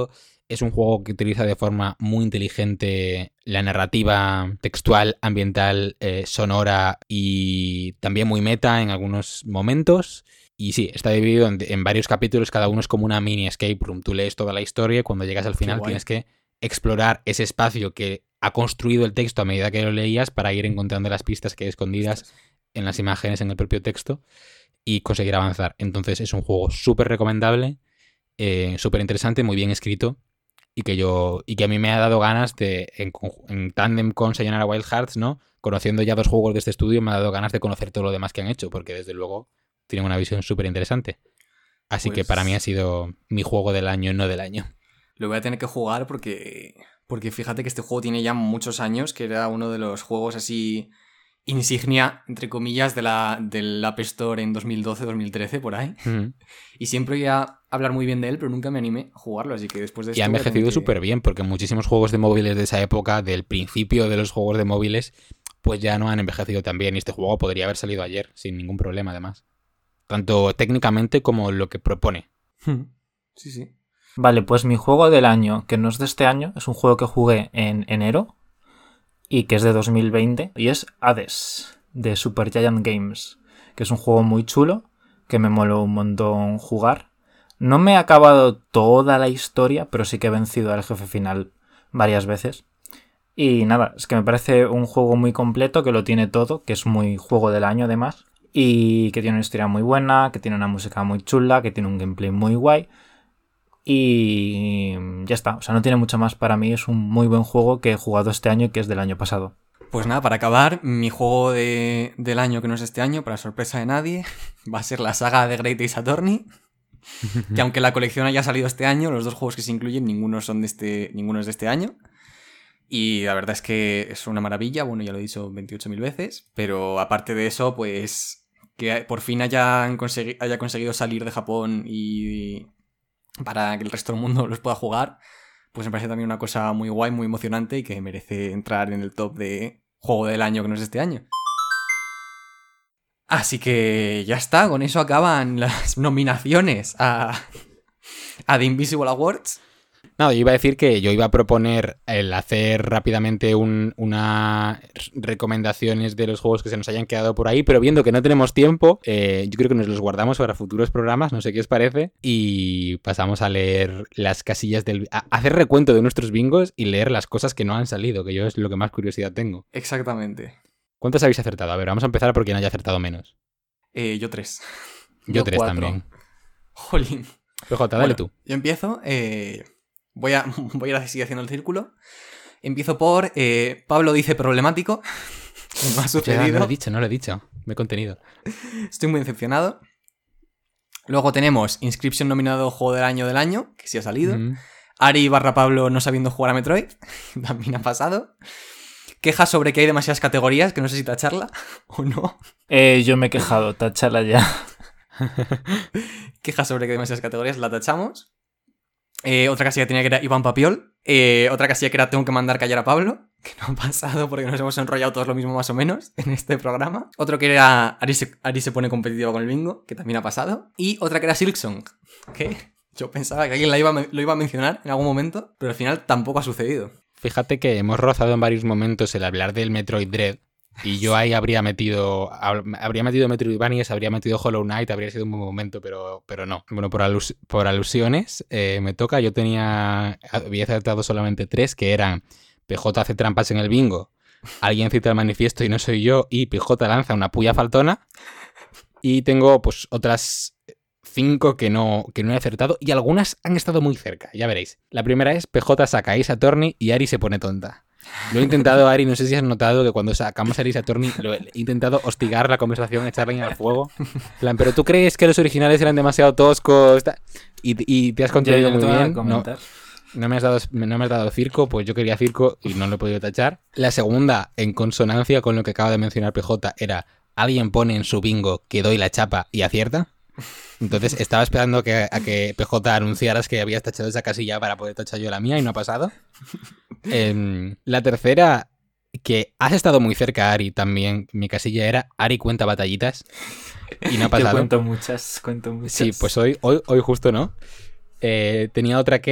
Es un juego que utiliza de forma muy inteligente la narrativa textual, ambiental, eh, sonora y también muy meta en algunos momentos. Y sí, está dividido en, en varios capítulos, cada uno es como una mini escape room. Tú lees toda la historia y cuando llegas al final tienes que explorar ese espacio que ha construido el texto a medida que lo leías para ir encontrando las pistas que hay escondidas en las imágenes, en el propio texto y conseguir avanzar. Entonces es un juego súper recomendable, eh, súper interesante, muy bien escrito y que yo y que a mí me ha dado ganas de, en, en tándem con Sayonara Wild Hearts, ¿no? Conociendo ya dos juegos de este estudio, me ha dado ganas de conocer todo lo demás que han hecho, porque desde luego tienen una visión súper interesante. Así pues, que para mí ha sido mi juego del año, no del año. Lo voy a tener que jugar porque, porque fíjate que este juego tiene ya muchos años, que era uno de los juegos así insignia, entre comillas, de la, del App Store en dos mil doce, dos mil trece, por ahí. Mm. Y siempre iba a hablar muy bien de él, pero nunca me animé a jugarlo, así que después de esto... Y ha envejecido súper que... bien, porque muchísimos juegos de móviles de esa época, del principio de los juegos de móviles, pues ya no han envejecido tan bien. Y este juego podría haber salido ayer, sin ningún problema, además. Tanto técnicamente como lo que propone. Sí, sí. Vale, pues mi juego del año, que no es de este año, es un juego que jugué en enero y que es de dos mil veinte, y es Hades, de Supergiant Games, que es un juego muy chulo, que me moló un montón jugar. No me he acabado toda la historia, pero sí que he vencido al jefe final varias veces. Y nada, es que me parece un juego muy completo, que lo tiene todo, que es muy juego del año además, y que tiene una historia muy buena, que tiene una música muy chula, que tiene un gameplay muy guay. Y ya está, o sea, no tiene mucho más para mí, es un muy buen juego que he jugado este año y que es del año pasado. Pues nada, para acabar, mi juego de, del año que no es este año, para sorpresa de nadie, va a ser la saga de Great Ace Attorney, que aunque la colección haya salido este año, los dos juegos que se incluyen, ninguno, son de este, ninguno es de este año. Y la verdad es que es una maravilla, bueno, ya lo he dicho veintiocho mil veces, pero aparte de eso, pues que por fin hayan consegui- haya conseguido salir de Japón y... para que el resto del mundo los pueda jugar, pues me parece también una cosa muy guay, muy emocionante y que merece entrar en el top de juego del año que no es este año. Así que ya está, con eso acaban las nominaciones a, a The Invisible Awards. No, yo iba a decir que yo iba a proponer el hacer rápidamente un, una recomendaciones de los juegos que se nos hayan quedado por ahí, pero viendo que no tenemos tiempo, eh, yo creo que nos los guardamos para futuros programas, no sé qué os parece, y pasamos a leer las casillas del... a hacer recuento de nuestros bingos y leer las cosas que no han salido, que yo es lo que más curiosidad tengo. Exactamente. ¿Cuántas habéis acertado? A ver, vamos a empezar por quien haya acertado menos. Eh, yo tres. Yo, yo tres cuatro. También. Jolín. P J, dale bueno, tú. Yo empiezo... Eh... Voy a, voy a seguir haciendo el círculo. Empiezo por eh, Pablo dice problemático. No ha sucedido. Ya, no lo he dicho, no lo he dicho. Me he contenido. Estoy muy decepcionado. Luego tenemos Inscription nominado Juego del Año del Año, que sí ha salido. Mm-hmm. Ari barra Pablo no sabiendo jugar a Metroid. También ha pasado. Quejas sobre que hay demasiadas categorías, que no sé si tacharla o no. Eh, yo me he quejado, tacharla ya. Quejas sobre que hay demasiadas categorías, la tachamos. Eh, otra casilla tenía que era Iván Papiol. Eh, otra casilla que era tengo que mandar callar a Pablo, que no ha pasado porque nos hemos enrollado todos lo mismo más o menos en este programa. Otro que era Ari se, Ari se pone competitivo con el bingo, que también ha pasado. Y otra que era Silksong, que yo pensaba que alguien la iba, lo iba a mencionar en algún momento, pero al final tampoco ha sucedido. Fíjate que hemos rozado en varios momentos el hablar del Metroid Dread. Y yo ahí habría metido habría metido Metroidvania, habría metido Hollow Knight, habría sido un buen momento, pero, pero no. Bueno, por, alus por alusiones eh, me toca. Yo tenía había acertado solamente tres, que eran P J hace trampas en el bingo, alguien cita el manifiesto y no soy yo, y P J lanza una puya faltona. Y tengo pues otras cinco que no, que no he acertado, y algunas han estado muy cerca, ya veréis. La primera es P J saca Ace Attorney y Ari se pone tonta. Lo he intentado, Ari, no sé si has notado que cuando sacamos a Ace Attorney lo he intentado hostigar la conversación, echarle al fuego. Plan, pero ¿tú crees que los originales eran demasiado toscos? Y, y te has contenido muy bien. No, no, me has dado, no me has dado circo, pues yo quería circo y no lo he podido tachar. La segunda, en consonancia con lo que acaba de mencionar P J, era alguien pone en su bingo que doy la chapa y acierta. Entonces estaba esperando que, a que P J anunciaras que habías tachado esa casilla para poder tachar yo la mía y no ha pasado. Eh, la tercera, que has estado muy cerca, Ari, también. Mi casilla era Ari cuenta batallitas y no ha pasado. Yo cuento muchas, cuento muchas. Sí, pues hoy, hoy, hoy justo no. Eh, tenía otra que era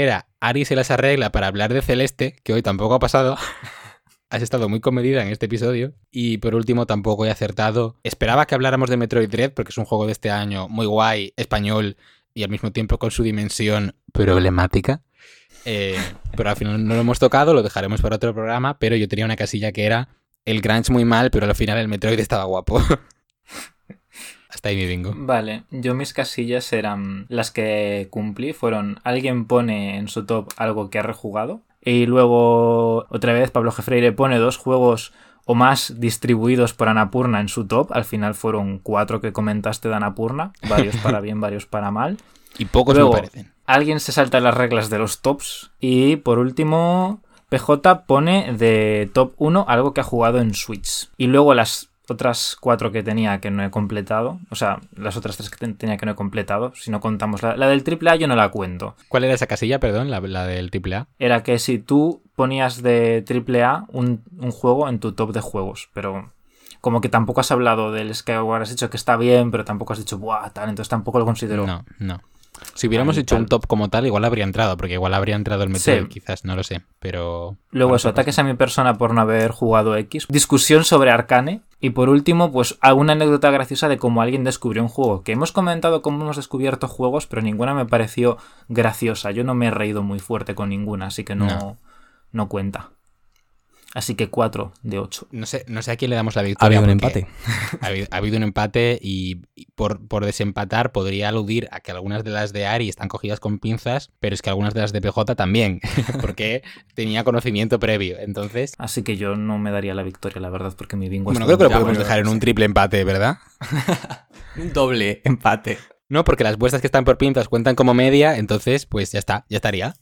Ari se las arregla para hablar de Celeste, que hoy tampoco ha pasado. Has estado muy comedida en este episodio. Y por último, tampoco he acertado. Esperaba que habláramos de Metroid Dread, porque es un juego de este año muy guay, español, y al mismo tiempo con su dimensión problemática. Eh, pero al final no lo hemos tocado, lo dejaremos para otro programa, pero yo tenía una casilla que era el Grunge muy mal, pero al final el Metroid estaba guapo. Hasta ahí mi bingo. Vale, yo mis casillas eran las que cumplí, fueron alguien pone en su top algo que ha rejugado, y luego otra vez Pablo G. Freire pone dos juegos o más distribuidos por Annapurna en su top. Al final fueron cuatro que comentaste de Annapurna, varios para bien, varios para mal. Y pocos luego, me parecen. Alguien se salta las reglas de los tops. Y por último, P J pone de top uno algo que ha jugado en Switch. Y luego las otras cuatro que tenía que no he completado, o sea, las otras tres que tenía que no he completado, si no contamos la, la del triple A, yo no la cuento. ¿Cuál era esa casilla, perdón, la, la del triple A? Era que si tú ponías de triple A un, un juego en tu top de juegos, pero como que tampoco has hablado del Skyward, has dicho que está bien, pero tampoco has dicho buah, tal, entonces tampoco lo considero. No, no. Si hubiéramos hecho tal. un top como tal, igual habría entrado, porque igual habría entrado el Metroid, sí. Quizás, no lo sé, pero... Luego bueno, eso, ataques a mi persona por no haber jugado X, discusión sobre Arcane, y por último, pues alguna anécdota graciosa de cómo alguien descubrió un juego, que hemos comentado cómo hemos descubierto juegos, pero ninguna me pareció graciosa, yo no me he reído muy fuerte con ninguna, así que no, no. no cuenta. Así que cuatro de ocho. No sé, no sé a quién le damos la victoria. Ha habido un empate. Ha habido, ha habido un empate y por, por desempatar podría aludir a que algunas de las de Ari están cogidas con pinzas, pero es que algunas de las de P J también, porque tenía conocimiento previo, entonces... Así que yo no me daría la victoria, la verdad, porque mi bingo... Bueno, creo que lo podemos dejar en un triple empate, ¿verdad? Un doble empate. No, porque las vuestras que están por pinzas cuentan como media, entonces pues ya está, ya estaría.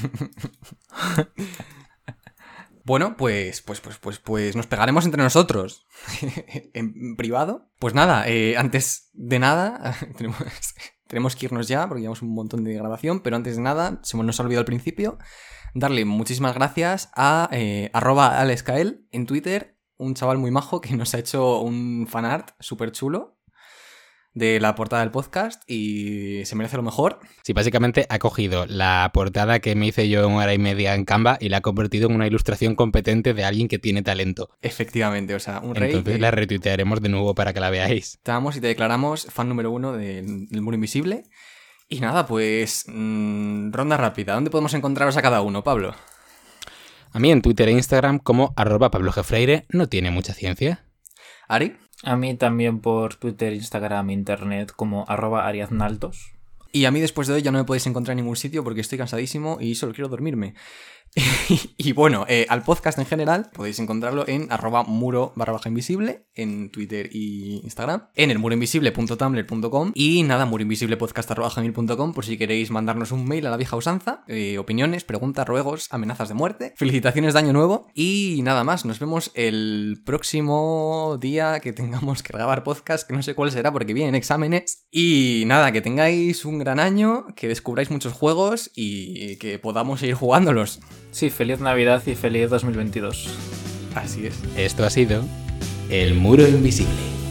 Bueno, pues, pues, pues, pues, pues nos pegaremos entre nosotros en privado. Pues nada, eh, antes de nada, tenemos, tenemos que irnos ya porque llevamos un montón de grabación, pero antes de nada, se nos ha olvidado al principio, darle muchísimas gracias a eh, arroba alexkael en Twitter, un chaval muy majo que nos ha hecho un fanart súper chulo de la portada del podcast y se merece lo mejor. Sí, básicamente ha cogido la portada que me hice yo en una hora y media en Canva y la ha convertido en una ilustración competente de alguien que tiene talento. Efectivamente, o sea, un rey... Entonces que... la retuitearemos de nuevo para que la veáis. Estamos y te declaramos fan número uno del, del Muro Invisible. Y nada, pues... Mmm, ronda rápida. ¿Dónde podemos encontraros a cada uno, Pablo? A mí en Twitter e Instagram como arroba Pablo G. Freire. No tiene mucha ciencia. ¿Ari? A mí también por Twitter, Instagram, Internet como arroba ariaznaltos. Y a mí después de hoy ya no me podéis encontrar en ningún sitio porque estoy cansadísimo y solo quiero dormirme. Y bueno, eh, al podcast en general podéis encontrarlo en arroba muro barra baja invisible en Twitter y Instagram, en el muroinvisible punto tumblr punto com y nada, muroinvisiblepodcast arroba gmail punto com por si queréis mandarnos un mail a la vieja usanza, eh, opiniones, preguntas, ruegos, amenazas de muerte, felicitaciones de año nuevo y nada más. Nos vemos el próximo día que tengamos que grabar podcast, que no sé cuál será porque vienen exámenes. Y nada, que tengáis un gran año, que descubráis muchos juegos y que podamos seguir jugándolos. Sí, feliz Navidad y feliz dos mil veintidós. Así es. Esto ha sido El Muro Invisible.